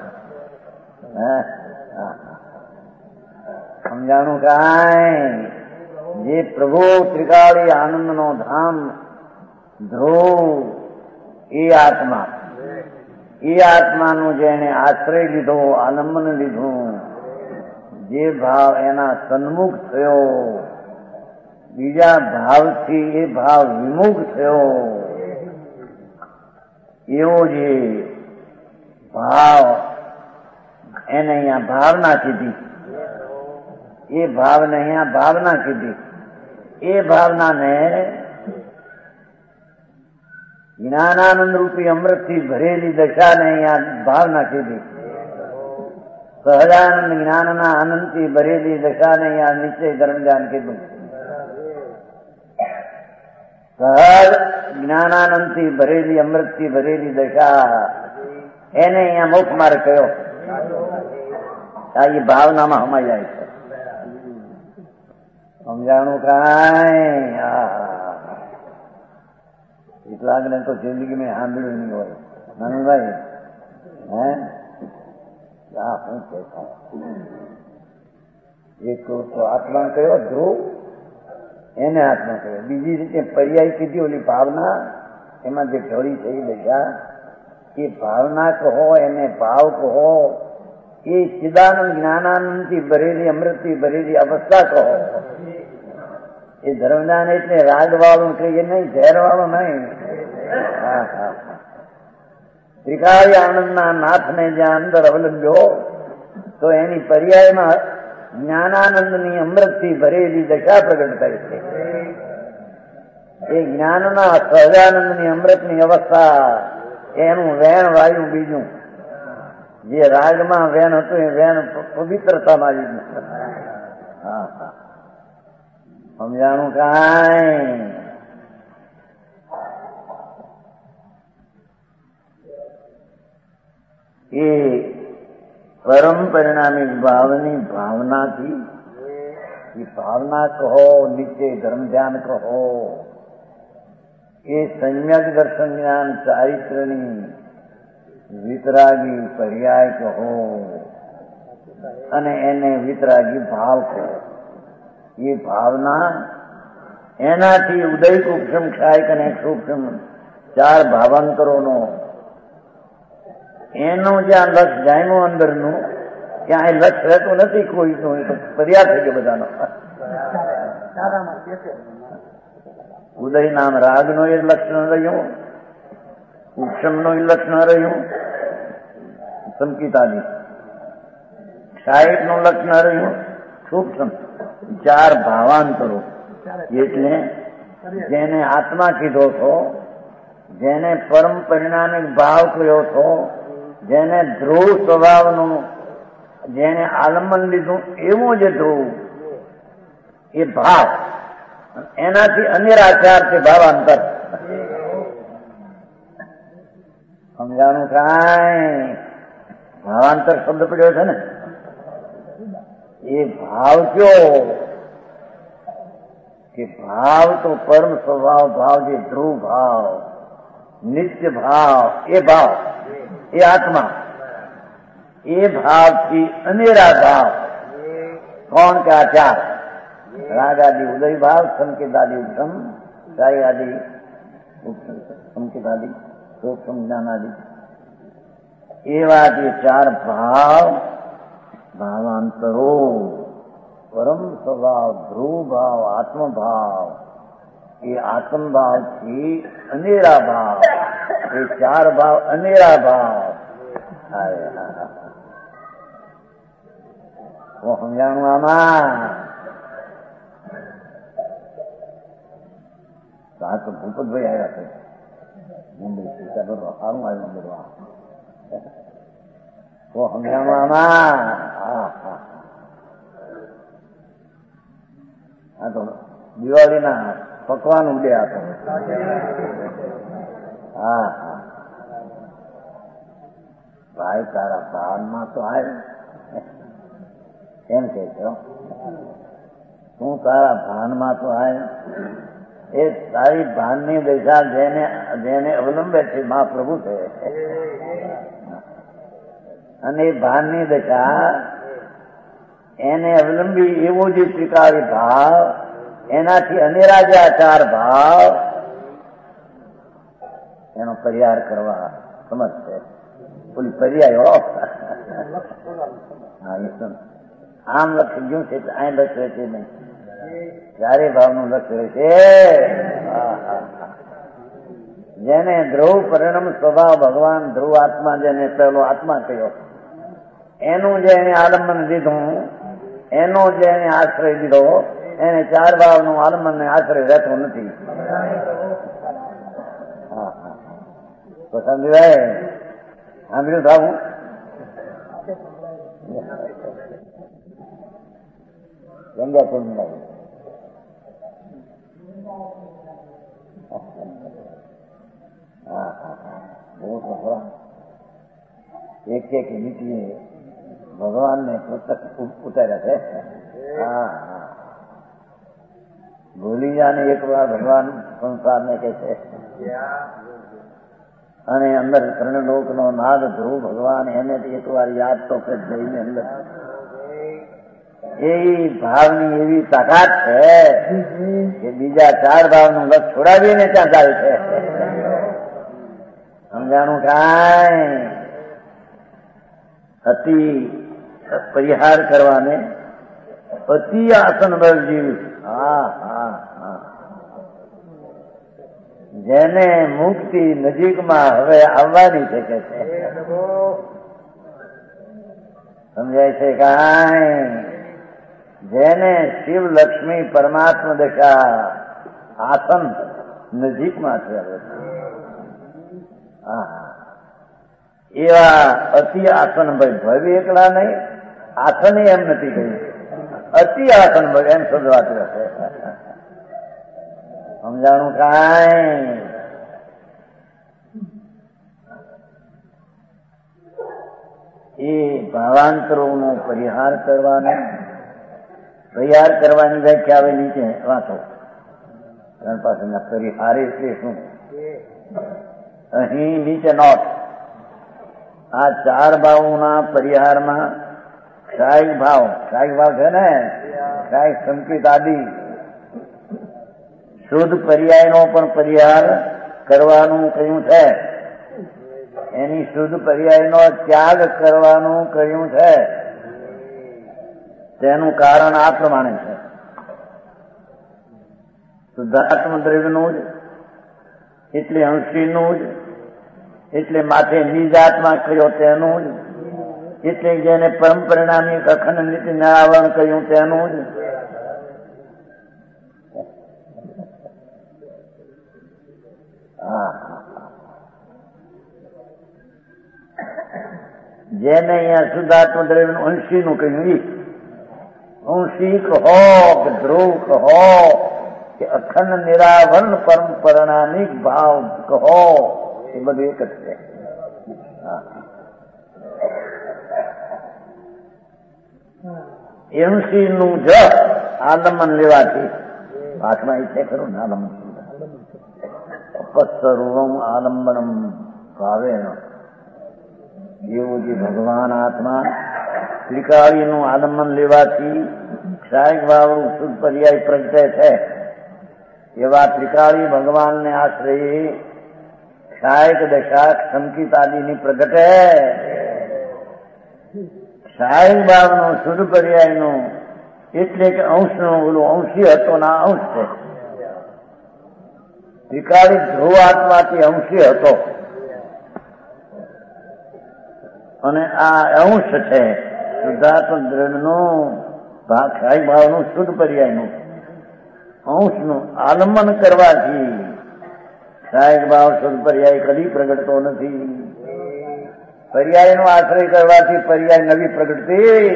સમજાણું કાંઈ જે પ્રભુ ત્રિકાળી આનંદ નો ધામ ધ્રુવ એ આત્મા એ આત્માનું જેને આશ્રય લીધો આલંબન લીધું જે ભાવ એના સન્મુખ થયો બીજા ભાવથી એ ભાવ વિમુખ થયો એવો જે ભાવ એને અહીંયા ભાવના કીધી. એ ભાવને અહીંયા ભાવના કીધી. એ ભાવનાને જ્ઞાનાનંદ રૂપી અમૃતથી ભરેલી દશાને અહીંયા ભાવના કીધી. સહજાનંદ જ્ઞાનના આનંદથી ભરેલી દશાને અહીંયા નિશ્ચય ધર્મ ધ્યાન કીધું. સહજ જ્ઞાનાનંદથી ભરેલી અમૃતથી ભરેલી દશા એને અહીંયા મોક્ષ માર્ગ કયો. આ એ ભાવનામાં હમાઈ જાય છે. સમજાણું કાંઈ? કેટલાક ને તો જિંદગી મેં સાંભળ્યું નહીં હોય. નાનુભાઈ હે આ શું છે? એક તો આત્મા કયો ધ્રુવ એને આત્મા કયો. બીજી રીતે પર્યાય કીધી ઓલી ભાવના એમાં જે ઢળી છે એ દશા એ ભાવના કહો એને ભાવ કહો એ ચિદાનંદ જ્ઞાનાનંદથી ભરેલી અમૃતથી ભરેલી અવસ્થા કહો. એ ધર્મદાન એટલે રાગ વાળું કહીએ નહીં, ઝેર વાળું નહીં. હા હા ત્રિકાળી આનંદના નાથને જ્યાં અંદર અવલંબ્યો તો એની પર્યાયમાં જ્ઞાનાનંદની અમૃતથી ભરેલી દશા પ્રગટ થાય છે. એ જ્ઞાનના સહજાનંદની અમૃતની અવસ્થા એનું વેણ વાયુ બીજું જે રાગમાં વેણ હતું એ વેણ પવિત્રતામાં લીધું. હા હા સમજાણું કાંઈ? એ પરમ પરિણામી ભાવની ભાવનાથી એ ભાવના કહો નિશ્ચય ધર્મ ધ્યાન કહો એ સમ્યક દર્શન જ્ઞાન ચારિત્રની વિતરાગી પર્યાય કહો અને એને વિતરાગી ભાવ કહો. એ ભાવના એનાથી ઉદય કુક્ષમ ક્ષાયક અને સૂક્ષ્મ ચાર ભાવાંતરોનો એનું જ્યાં લક્ષ જામ્યું અંદરનું ત્યાં એ લક્ષ રહેતું નથી કોઈનું. પર્યાપ્ત થઈ ગયો બધાનો. ઉદય નામ રાગનો એ લક્ષણ રહ્યું, કુક્ષમનું એ લક્ષણ રહ્યું, સંકિતાદી ક્ષાયકનું લક્ષણ રહ્યું, સૂક્ષ્મ ચાર ભાવાંતરો. એટલે જેને આત્મા કીધો છો, જેને પરમ પરિણામિક ભાવ કહ્યો છો, જેને ધ્રુવ સ્વભાવનું જેને આલંબન લીધું એવું જે ધ્રુવ એ ભાવ, એનાથી અનિરાચાર છે ભાવાંતર. સમજાણું કાંઈ? ભાવાંતર શબ્દ પડ્યો છે ને, એ ભાવ કયો કે ભાવ તો પરમ સ્વભાવ ભાવ, જે ધ્રુવ ભાવ, નિત્ય ભાવ, એ ભાવ એ આત્મા. એ ભાવથી અનેરા ભાવ કોણ કે આ ચાર રાગ આદિ ઉદય ભાવ, સંકેત આદિ ઉત્તમ, સાઈ આદિ સંકેત આદિ સૂક્ષ્મ જ્ઞાન આદિ, એવા જે ચાર ભાવ ભાવાંતરો, પરમ સ્વભાવ ધ્રુવ ભાવ, આત્મભાવ, એ આત્મભાવથી અનેરા ભાવ, એ ચાર ભાવ અનેરા ભાવ. સમજાણું આમાં? આ તો ભૂપતભાઈ આવ્યા છે મુંબઈ થી, સારું આવ્યું બધું. તો સમજાણું આમાં? હા હા હા તો દિવાળીના પકવાન ઉડે આપો. હા હા ભાઈ તારા ભાનમાં તો આવે એમ કે છો, તું તારા ભાનમાં તો આવે. એ તારી ભાનની દશા જેને જેને અવલંબે છે મહાપ્રભુ છે, અને એ ભાનની દશા એને અવલંબી એવો જે સ્વીકારી ભાવ, એનાથી અનેરા જે ચાર ભાવ, એનો પરિહાર કરવા સમજ છે. ઓલી પર્યાય હો. આમ લક્ષ્ય ગયું છે અહીં લક્ષ્ય છે નહીં, ચારે ભાવનું લક્ષ્ય છે. જેને ધ્રુવ પરિણામ સ્વભાવ ભગવાન ધ્રુવ આત્મા, જેને પહેલો આત્મા કહ્યો, એનું જે એને આલંબન લીધું, એનો જે એને આશ્રય લીધો, એને ચાર ભાવનું આલંબન ને આશ્રય રહેતો નથી. હા હા તો સમજાય? સાંભળ્યું થાવું? ગંગા પૂર્ણિમા હા હા હા બહુ ખરા. એક એક નીતિએ ભગવાનને પ્રત્યક્ષ ઉતાર્યા છે. હા હા ભૂલી જાને એક વાર ભગવાન સંસારને કહે છે, અને અંદર ત્રણલોક નો નાદ ધ્રુવ ભગવાન એને એક વાર યાદ તો કે જઈને અંદર એ ભાવની એવી તાકાત છે કે બીજા ચાર ભાવનું લક્ષ છોડાવીને ત્યાં જાય છે. સમજાણું કાંઈ? અતિ પરિહાર કરવાને અતિ આસન બળ જીવ. હા હા હા જેને મુક્તિ નજીકમાં હવે આવવાની છે કે છે. સમજાય છે કાંઈ? જેને શિવ લક્ષ્મી પરમાત્મા દશા આસન નજીકમાં છે હવે. હા એવા અતિ આસન ભાઈ ભવ્ય એકલા નહીં, આસન એમ નથી કહ્યું, અતિ આસન ભાઈ એમ શબ્દ છે. સમજાણું કાંઈ? એ ભાવાંતરોનો પરિહાર કરવાનો, પરિહાર કરવાની વ્યાખ્યા આવે નીચે વાંચો. ત્રણ પાસેના પરિહાર એટલે શું? અહીં નીચે નોટ, આ ચાર ભાવોના પરિહારમાં ક્ષાયિક ભાવ ક્ષાયિક ભાવ છે ને ક્ષાયિક સંકિત આદિ શુદ્ધ પર્યાયનો પણ પરિહાર કરવાનું કહ્યું છે. એની શુદ્ધ પર્યાયનો ત્યાગ કરવાનું કહ્યું છે. તેનું કારણ આ પ્રમાણે છે. શુદ્ધાત્મ દ્રવ્યનું જ એટલે અંશીનું જ એટલે માથે નિજાત્મા કહ્યો તેનું જ એટલે જેને પરમ પરિણામી અખંડ નીતિ નિરાવરણ કહ્યું તેનું જ જેને અહીંયા શુદ્ધાત્મ દ્રવ્ય અંશી નું કહ્યું એ અંશી કહો કે ધ્રુવ કહો કે અખંડ નિરાવરણ પરમ પરિણામિક ભાવ કહો એ બધું એક જ છે. અંશી નું જ આલંબન લેવાથી ભાષમાં એ છે ખરું ને આલંબન અપસ્વરૂપમ આલંબનમ ભાવે જેવું ભગવાન આત્મા ત્રિકાળીનું આલંબન લેવાથી ક્ષાયિક ભાવનું શુદ્ધ પર્યાય પ્રગટે છે. એવા ત્રિકાળી ભગવાનને આશ્રયે ક્ષાયિક દશા સંકિત આદિની પ્રગટે. ક્ષાયિક ભાવનો શુદ્ધ પર્યાયનો એટલે કે અંશનો ઓલું અંશી હતો ના અંશ છે. ત્રિકાળી ધ્રુવ આત્માથી અંશી હતો અને આ અંશ છે શુદ્ધાત્મ દ્રવ્યનું ક્ષાયિક ભાવનું શુદ્ધ પર્યાયનું અંશનું આલંબન કરવાથી ક્ષાયિક ભાવ શુદ્ધ પર્યાય કદી પ્રગટતો નથી. પર્યાયનો આશ્રય કરવાથી પર્યાય નવી પ્રગટતી.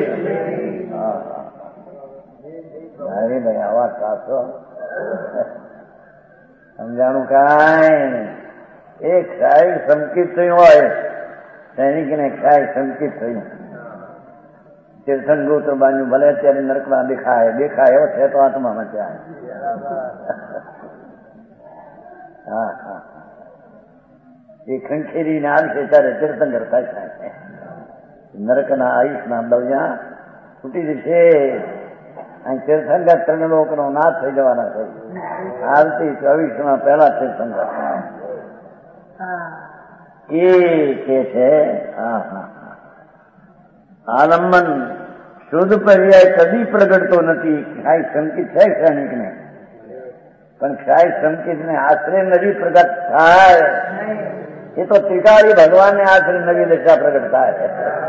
અરે ભાઈ આવા સાસો સમજાણું કાંઈ એ ક્ષાયિક સંકિત થયું હોય સૈનિકને ક્ષાયિક સંકિત થયું. તીર્થન ગોત્ર બાંધ્યું ભલે અત્યારે નરકમાં દેખાય દેખાય એવો છે તો આત્મામાં ત્યાં હા હા એ ખંખેરીને આવશે ત્યારે તીર્થંકર થાય છે. નરકના આયુષના દરિયા તૂટી જશે. અહીં તીર્થંકર ત્રણ લોકનો નાશ થઈ જવાના છે. આવતી ચોવીસમાં પહેલા તીર્થંકર એ કે છે હા હા આલંબન શુદ્ધ પર્યાય કદી પ્રગટતો નથી. ક્ષાય સંકિત છે ક્ષણિકને પણ ક્ષાય સંકિતને આશ્રય નવી પ્રગટ થાય. એ તો ત્રિકાળી ભગવાનને આશ્રય નવી દશા પ્રગટ થાય.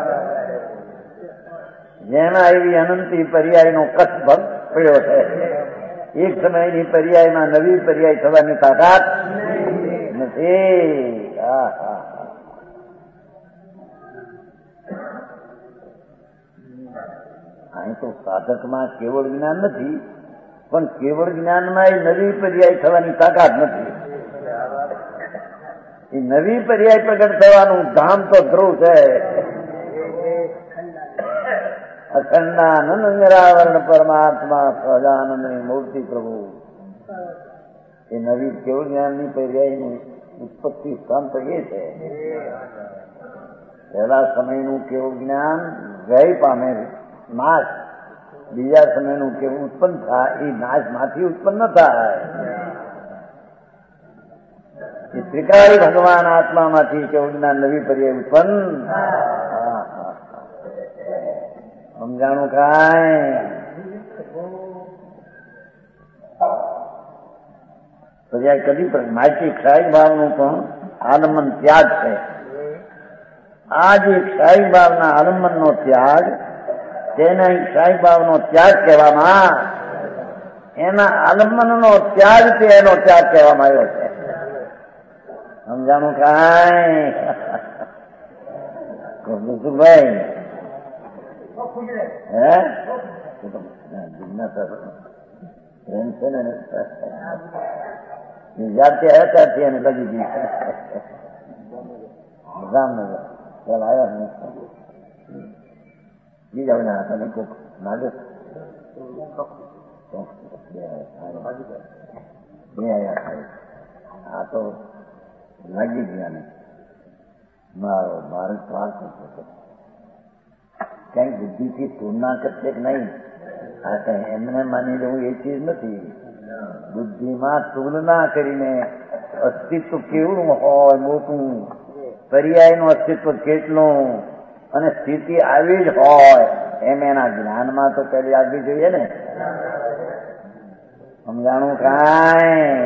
જેના એવી અનંતી પર્યાયનો કચ્છ ભગ પડ્યો છે. એક સમયની પર્યાયમાં નવી પર્યાય થવાની તાકાત નથી. હા હા અહીં તો સાધકમાં કેવળ જ્ઞાન નથી પણ કેવળ જ્ઞાનમાં એ નવી પર્યાય થવાની તાકાત નથી. એ નવી પર્યાય પ્રગટ થવાનું ધામ તો ધ્રુવ છે. અખંડાનંદ નિરાવરણ પરમાત્મા સહજાનંદની મૂર્તિ પ્રભુ એ નવી કેવળ જ્ઞાનની પર્યાયની ઉત્પત્તિ સ્થાન તો એ છે. પહેલા સમયનું કેવું જ્ઞાન વ્યય પામે નાશ. બીજા સમયનું કેવું ઉત્પન્ન થાય એ નાશમાંથી ઉત્પન્ન થાય. એ ત્રિકાળી ભગવાન આત્મામાંથી કેવું જ્ઞાન નવી પર્યાય ઉત્પન્ન સમજાણું કાંઈ. પર્યાય કદી માહિતી ક્ષાયિક ભાવનું પણ આલંબન ત્યાગ છે. આ જે ક્ષાયિક ભાવના આલંબનનો ત્યાગ તેને ક્ષાયિક ભાવનો ત્યાગ કહેવામાં એના આલંબનનો ત્યાગ તે એનો ત્યાગ કહેવામાં આવ્યો છે. સમજાણું કાંઈ ભાઈ હે પ્રેમ છે ને જાતે આવ્યા ત્યારથી એને લગી ગઈ જામનગર ચાલ આવ્યા ને બીજા બધા હતા ને કોક નાગર બે આવ્યા. આ તો લાગી ગયા ને મારો ભારત વાર કરતો હતો ક્યાંય બુદ્ધિથી તુલના કરશે કે નહીં, આ કઈ એમને માની લેવું એ ચીજ નથી. બુદ્ધિમાં તુલના કરીને અસ્તિત્વ કેવું હોય મોટું, પર્યાયનું અસ્તિત્વ કેટલું, અને સ્થિતિ આવી જ હોય એમ એના જ્ઞાનમાં તો પેલી આવવી જોઈએ ને. સમજાણું કાંઈ?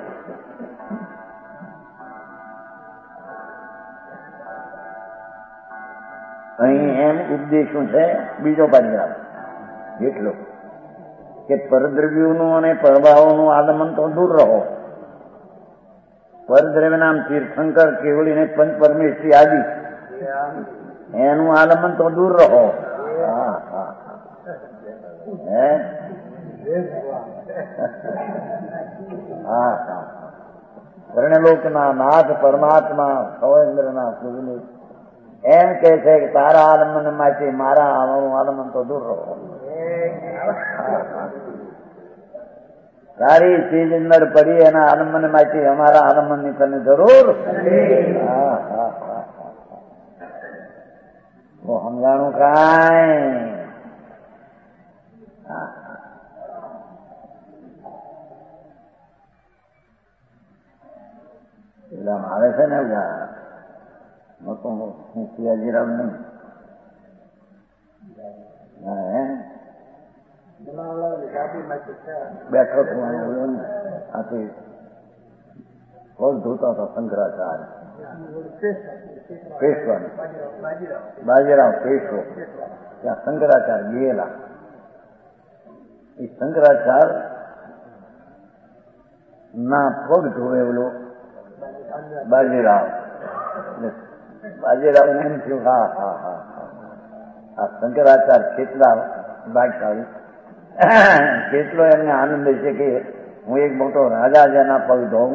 અહીં એમ ઉપદેશ શું છે બીજો પારિગ્રાફ એટલો કે પરદ્રવ્યોનું અને પરભાવોનું આલમન તો દૂર રહો. પરદ્રવ્ય નામ તીર્થંકર કેવળી ને પંચ પરમેશ્વરી આદિ એનું આલમન તો દૂર રહો. હા હા હે હા હા વર્ણલોકના નાથ પરમાત્મા સૌન્દ્રના સુજની એમ કે છે કે તારા આલમન માંથી મારા આલમન તો દૂર રહો. સારી ચીજ અંદર પડી એના આલમન માંથી અમારા આલમન ની તને જરૂર. હા હા હા સમજાણું કાંઈ? એટલે આવે છે ને હું સિયાજીરાવ નહીં બેઠો છું આથી ફોજ ધોતા હતો શંકરાચાર્ય પેશવા બાજીરાવ પેશવો ત્યાં શંકરાચાર્ય ગયેલા. એ શંકરાચાર્ય ના પગ ધોવેલો બાજીરાવ બાજીરાવ ને એમ થયું હા હા હા આ શંકરાચાર્ય કેટલા ભાગશાળી, કેટલો એમને આનંદ છે કે હું એક મોટો રાજા જેના પગ ધોઉં,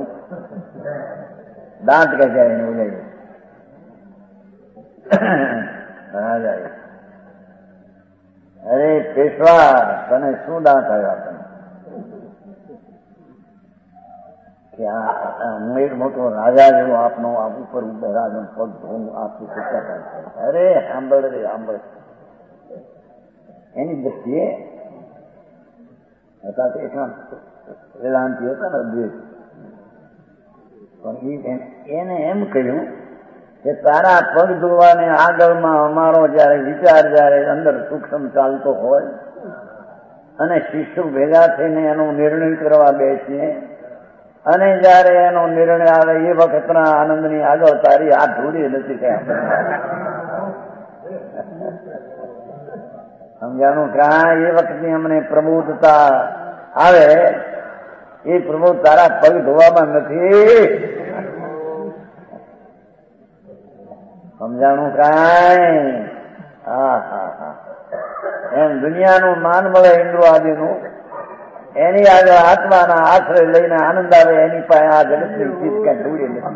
દાંત કહેવાય એને ઉજાય રાજા. અરે પેશવા તને શું દાંત આવ્યા તને કે હું એક મોટો રાજા જેવો આપનો આપ ઉપર રાજા પગ ધોઉં આપું કેટલા થાય. અરે સાંભળ રે સાંભળ, એની દ્રષ્ટિએ હતા એટલા વેદાંતિ હતા ને દ્વેષ, પણ એને એમ કહ્યું કે તારા પગ ધોવાને આગળમાં અમારો જયારે વિચાર જયારે અંદર સૂક્ષ્મ ચાલતો હોય અને શિષ્યો ભેગા થઈને એનો નિર્ણય કરવા બેસીએ અને જયારે એનો નિર્ણય આવે એ વખતના આનંદની આગળ તારી આ ધૂળી નથી કે સમજાણું કાં? એ વખતની અમને પ્રબુદ્ધતા આવે એ પ્રબુદ્ધ તારા પગ ધોવામાં નથી. સમજાણું કાંઈ? હા હા હા એમ દુનિયાનું માન મળે ઇન્દ્રો આદિનું, એની આગળ આત્માના આશ્રય લઈને આનંદ આવે એની પાસે આ જગતની ચીજ ક્યાં ધૂળી નથી.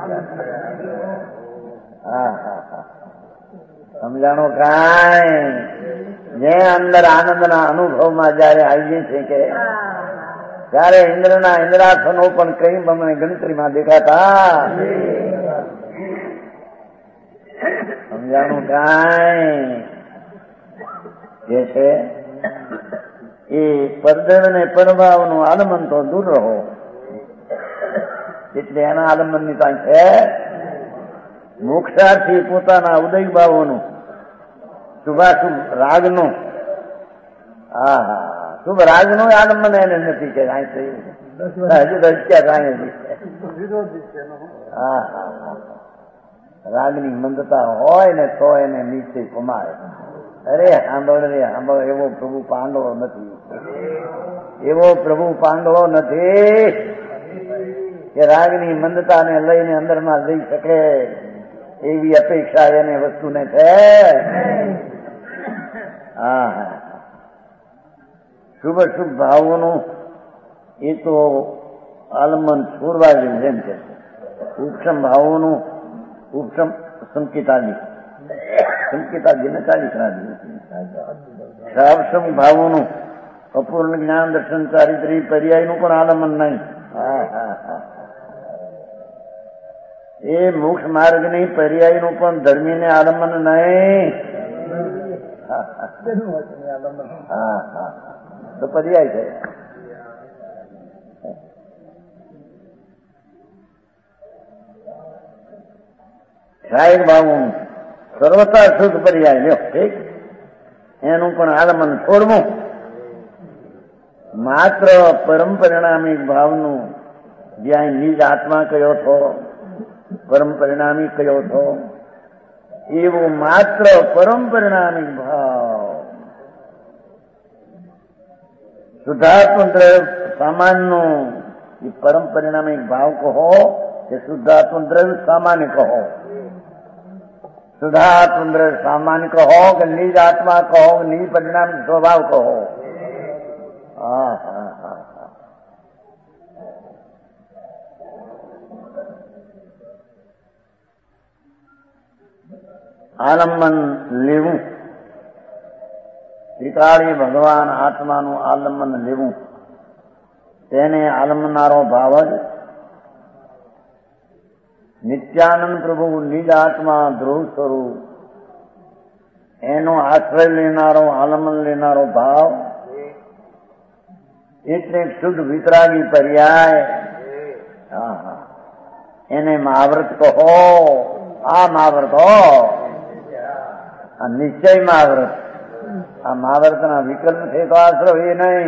હા હા હા સમજાણું કાંઈ? જે અંદર આનંદના અનુભવમાં જયારે આવી છે કે ત્યારે ઇન્દ્રના ઇન્દ્રાસનો પણ કઈ મને ગણતરીમાં દેખાતા. સમજાણું કાંઈ? જે છે એ પરદેવ ને પરભાવનું આલમન તો દૂર રહો. એટલે એના આલમન ની ત્યાં છે મોક્ષાર્થી પોતાના ઉદય ભાવોનું શુભાશુભ રાગનું હા હા શુભ રાગનું આલમન એને નથી કે કાંઈ થયું હજુ તો ક્યાં કાંઈ નથી. હા હા હા રાગની મંદતા હોય ને તો એને નીચે કમાય. અરે સાંભળ રે સાંભળ, એવો પ્રભુ પાંડવો નથી, એવો પ્રભુ પાંડવો નથી કે રાગની મંદતાને લઈને અંદરમાં જઈ શકે એવી અપેક્ષા એને વસ્તુને છે. હા હા શુભ શુભ ભાવોનું એ તો આલમન છોડવા જેવું એમ કે ઉપસમ ભાવોનું ઉપસમ સંકેતાદી સંકેતાદીને ચાલીસ રાદી સાવસમ ભાવોનું અપૂર્ણ જ્ઞાન દર્શન ચારિત્રી પર્યાયનું પણ આલમન નહીં. હા હા હા એ મોક્ષ માર્ગની પર્યાયનું પણ ધર્મીને આલમન નહીં. હા હા તો પર્યાય છે. સાહેબ બાબુ સર્વતા શુદ્ધ પર્યાય લ્યો ઠીક, એનું પણ આલમન છોડવું. માત્ર પરમ પરિણામી ભાવનું જ્યાં નિજ આત્મા કયો છો, પરમ પરિણામી કયો છો, એવો માત્ર પરમ પરિણામી ભાવ શુદ્ધાત્મ દ્રવ્ય સામાન્ય એ પરમ પરિણામી ભાવ કહો કે શુદ્ધાત્મ દ્રવ્ય સામાન્ય કહો, શુદ્ધાત્મ દ્રવ્ય સામાન્ય કહો કે નિજ આત્મા કહો, નિજ પરિણામી સ્વભાવ કહો. હા હા હા હા આલંબન લેવું, ત્રિકાળી ભગવાન આત્માનું આલંબન લેવું, તેને આલંબનારો ભાવ જ નિત્યાનંદ પ્રભુ નિજ આત્મા ધ્રુવ સ્વરૂપ, એનો આશ્રય લેનારો આલંબન લેનારો ભાવ એટલે શુદ્ધ વિતરાગી પર્યાય. હા હા એને મહાવ્રત કહો. આ મહાવ્રત હો, આ નિશ્ચય મહાવ્રત. આ મહાવ્રતના વિકલ્પ છે તો આશ્રય એ નહીં.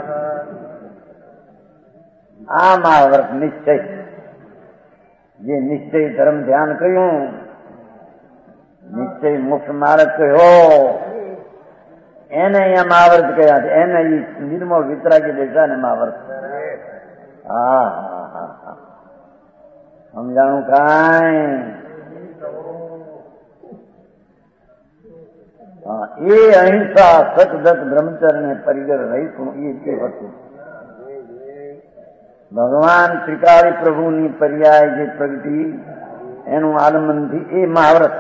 આ મહાવ્રત નિશ્ચય, જે નિશ્ચય ધર્મ ધ્યાન કહ્યું, નિશ્ચય મોક્ષ માર્ગ કહ્યો, એને અહીંયા મહાવ્રત કહ્યા છે. એને નિર્મળ વિતરાગી દેશા ને મહાવ્રત. હા હા હા હા સમજાણું કાંઈ? હા એ અહિંસા સતદત બ્રહ્મચર્ય ને પરિગર રહીશું એ તે હતું. ભગવાન ત્રિકાળી પ્રભુની પર્યાય જે પ્રગતિ એનું આલંબનથી એ મહાવ્રત.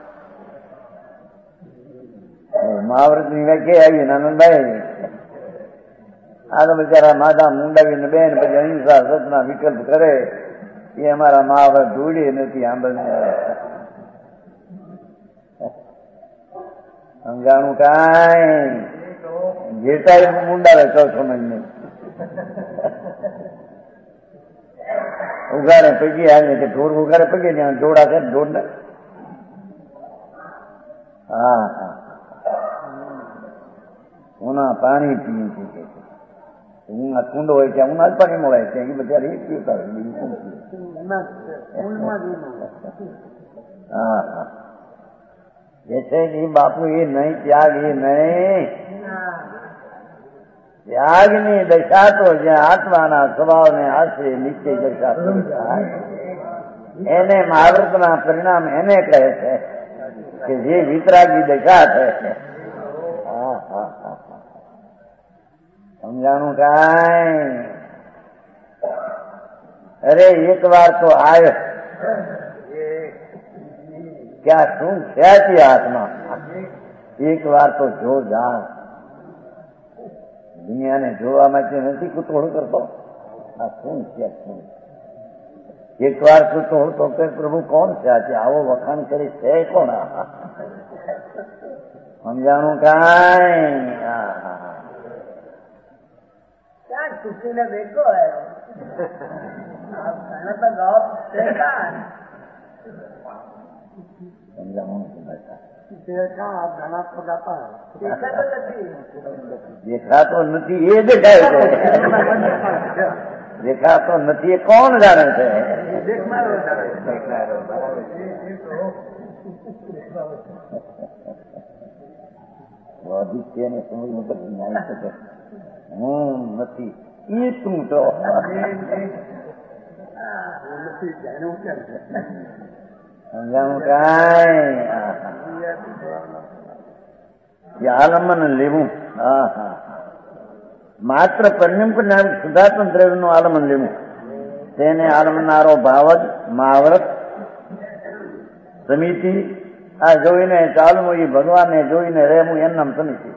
મહાવ્રત ની વ્યાખ્યા આવી આનંદભાઈ. આ તો બિચારા માથા મુંડાવીને બેન પછી અહિંસા સતના વિકલ્પ કરે એ અમારા મહાવ્રત ધૂળે નથી આંબળને. સમજાણું કાંઈ? જેટાઈ મુંડાવે કહો સમજ નહીં. ઉઘાડે પગી હાલે કે ઢોર ઉઘાડે પગે ત્યાં જોડા છે ઢોર ને. હા હા ઉના પાણી પીએ છે. ઉના કુંડ હોય ત્યાં ઉના જ પાણી મળે છે. એ બધા એ પીતા હા હા એ છે કે બાપુ એ નહીં, ત્યાગ એ નહીં. ત્યાગની દશા તો જ્યાં આત્માના સ્વભાવને આશરે નિશ્ચય દશા એને મહાવ્રતના પરિણામ એને કહે છે કે જે વિતરાગી દશા છે. હા હા હા સમજાણું કાંઈ? અરે એક વાર તો આવ્યો ક્યાં શું છે આત્મા, એક વાર તો જો જા. દુનિયાને જોવા માટે નથી કુતૂહળ કરતો. આ શું છે? શું એક વાર કુતૂહળ તો કે પ્રભુ કોણ છે આજે આવો વખાણ કરી છે કોણ? સમજાણું કાંઈ? હા હા ક્યાં ચૂકીને બેઠો આવ્યો તો ગપ છે કાન સમજાણું દેખાતો નથી એ દેખાય છે. દેખાતો નથી એ કોણ જાણે છે? આદિત્યને સમજવું પછી ન્યાય શકે. હું નથી એ તું તો સમજાણું કાંઈ? આલંબન લેવું. હા હા માત્ર પરિણામ પરિણામ શુદ્ધાત્મ દ્રવ્યનું આલંબન લેવું, તેને આલંબનારો ભાવ જ મહાવ્રત સમિતિ. આ જોઈને ચાલવું એ ભગવાનને જોઈને રહેવું એમ નામ સમિતિ.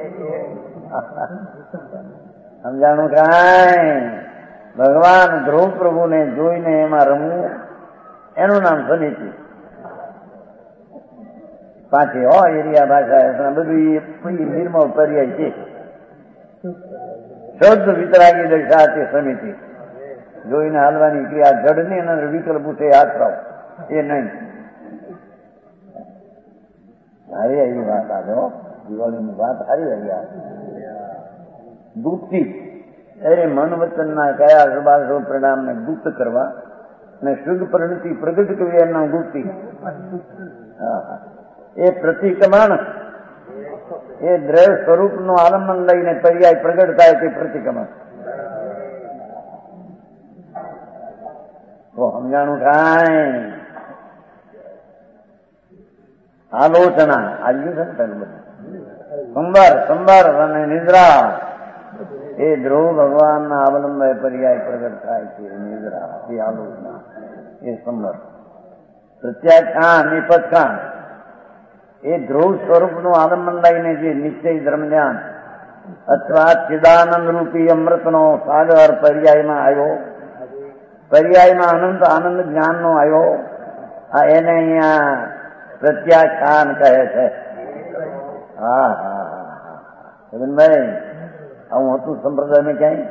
સમજાણું કાંઈ? ભગવાન ધ્રુવ પ્રભુને જોઈને એમાં રમવું એનું નામ સમિતિ. પાછી હો એરિયા ભાષા બધું નિર્મળ પર્યાય છે. શુદ્ધ વિતરાગી દશા તે સમિતિ જોઈને હાલવાની ક્રિયા જડ નહીં અને વિકલ્પ છે આશ્રવ એ નહીં. સારી આવી વાત આજે દિવાળીની વાત સારી આવી આ દૂતથી અરે મન વચનના કયા સબાસો પરિણામને ગુપ્ત કરવા અને શુદ્ધ પરિણતિ પ્રગટ કરવી એમના ગુપ્તિ એ પ્રતિક્રમણ એ દ્રવ્ય સ્વરૂપનું આલંબન લઈને પર્યાય પ્રગટ થાય તે પ્રતિક્રમણ. તો સમજાણું કાંઈ આલોચના આવ્યું છે ને પેલું બધું સંભાર સંભાર અને નિદ્રા એ ધ્રુવ ભગવાનના અવલંબે પર્યાય પ્રગટ થાય છે. નિદ્રા એ આલોચના એ સંભાર પ્રત્યાખ્યાન નિપથખાન એ ધ્રુવ સ્વરૂપનું આલંબન લઈને જે નિશ્ચય ધર્મ જ્ઞાન અથવા ચિદાનંદ રૂપી અમૃતનો સાગર પર્યાયમાં આવ્યો, પર્યાયમાં અનંત આનંદ જ્ઞાનનો આવ્યો, આ એને અહીંયા પ્રત્યાખ્યાન કહે છે. હા હા હા હા રવિનભાઈ આવું હતું સંપ્રદાયમાં ક્યાંય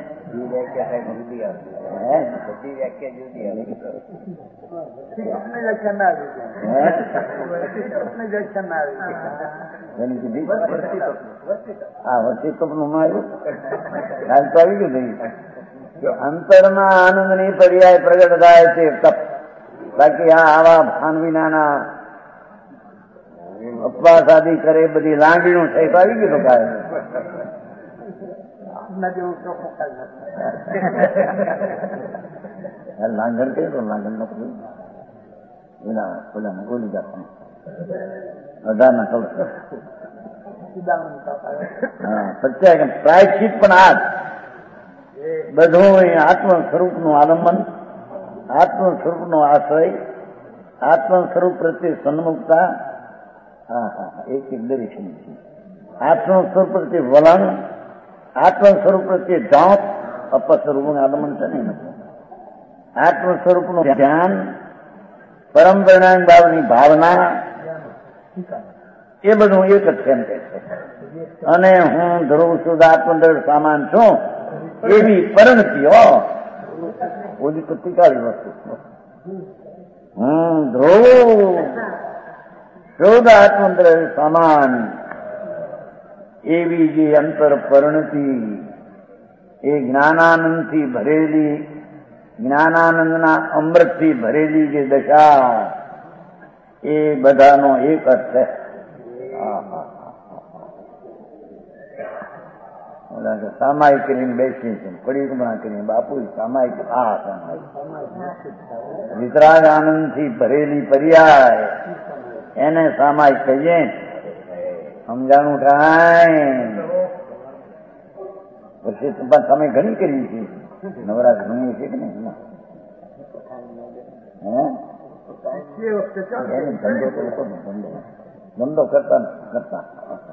અંતરમાં આનંદ ની પર્યાય પ્રગટ થાય છે તપ. બાકી આ આવા ભાન વિનાના ઉપવાસ આદિ કરે બધી લાંગણીઓ છે તો આવી ગયું કાય લાંગણ કે લાંગણ નો વિના પેલા ગોલી જતા અઢાર ના કૌશ પ્રત્યેક પ્રાયશ્ચિત પણ આ બધું આત્મ સ્વરૂપ નું આલંબન, આત્મ સ્વરૂપ નો આશ્રય, આત્મ સ્વરૂપ પ્રત્યે સન્મુખતા. હા હા એક એક દર્શન છે. આત્મ સ્વરૂપ પ્રત્યે વલણ, આત્મ સ્વરૂપ પ્રત્યે જાપ, અપ સ્વરૂપ નું આલંબન છે ને આત્મ સ્વરૂપ નું ધ્યાન, પરમ પરિણામ ભાવની ભાવના એ બધું એક જ છે એમ કે છે. અને હું ધ્રુવ શુદ્ધ આત્મદળ સામાન છું એવી પરિણતિઓ ઓલી પ્રતિકાળી વસ્તુ. હું ધ્રુવ શુદ્ધ આત્મદળ સામાન એવી જે અંતર પરિણતિ એ જ્ઞાનાનંદથી ભરેલી, જ્ઞાનાનંદના અમૃતથી ભરેલી જે દશા એ બધાનો એક જ છે. સામાયિક કરીને બેસી છે પડીકમાં કરીને બાપુ સામાયિક આ સામાયિક વિતરાગ આનંદથી ભરેલી પર્યાય એને સામાયિક કહીએ. સમજાણું કાંઈ પછી તમે ઘણી કરી છે નવરાત્ર ઘણી છે કે નહીં? ધંધો તો લોકો ધંધો ધંધો કરતા કરતા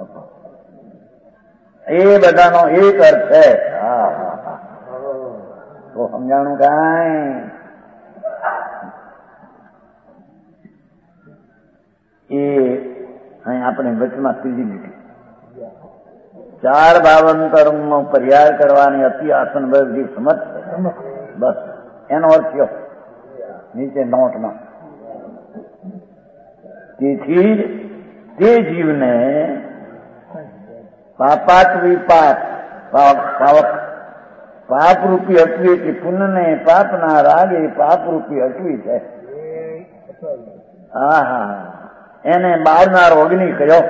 એ બધાનો એક અર્થ છે. હા હા હા તો સમજાણું કાંઈ એ અહીં આપણે વચમાં ત્રીજી લીટી ચાર ભાવાંતરનો પર્યાય કરવાની અતિ આસન જે સમજ છે બસ એનો અર્થ કયો નીચે નોટમાં. તેથી તે જીવને પાપાત વિપાપ પાવક પાપ રૂપી અટવી કે પુણ્યને પાપના રાગે પાપ રૂપી અટવી છે. હા હા એને બાળનાર અગ્નિ કયો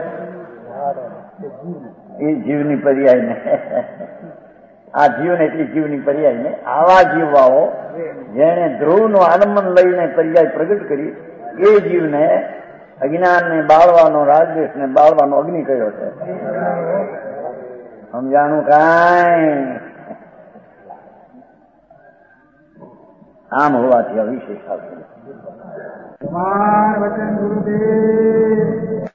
એ જીવની પર્યાય ને આ જીવન એટલી જીવની પર્યાય ને આવા જીવવાઓ જેને ધ્રુવનું આલંબન લઈને પર્યાય પ્રગટ કરી એ જીવને અજ્ઞાનને બાળવાનો, રાજદેશને બાળવાનો અગ્નિ કયો છે. સમજાણું કાંઈ? આમ હોવાથી અવિશેષ આવશે.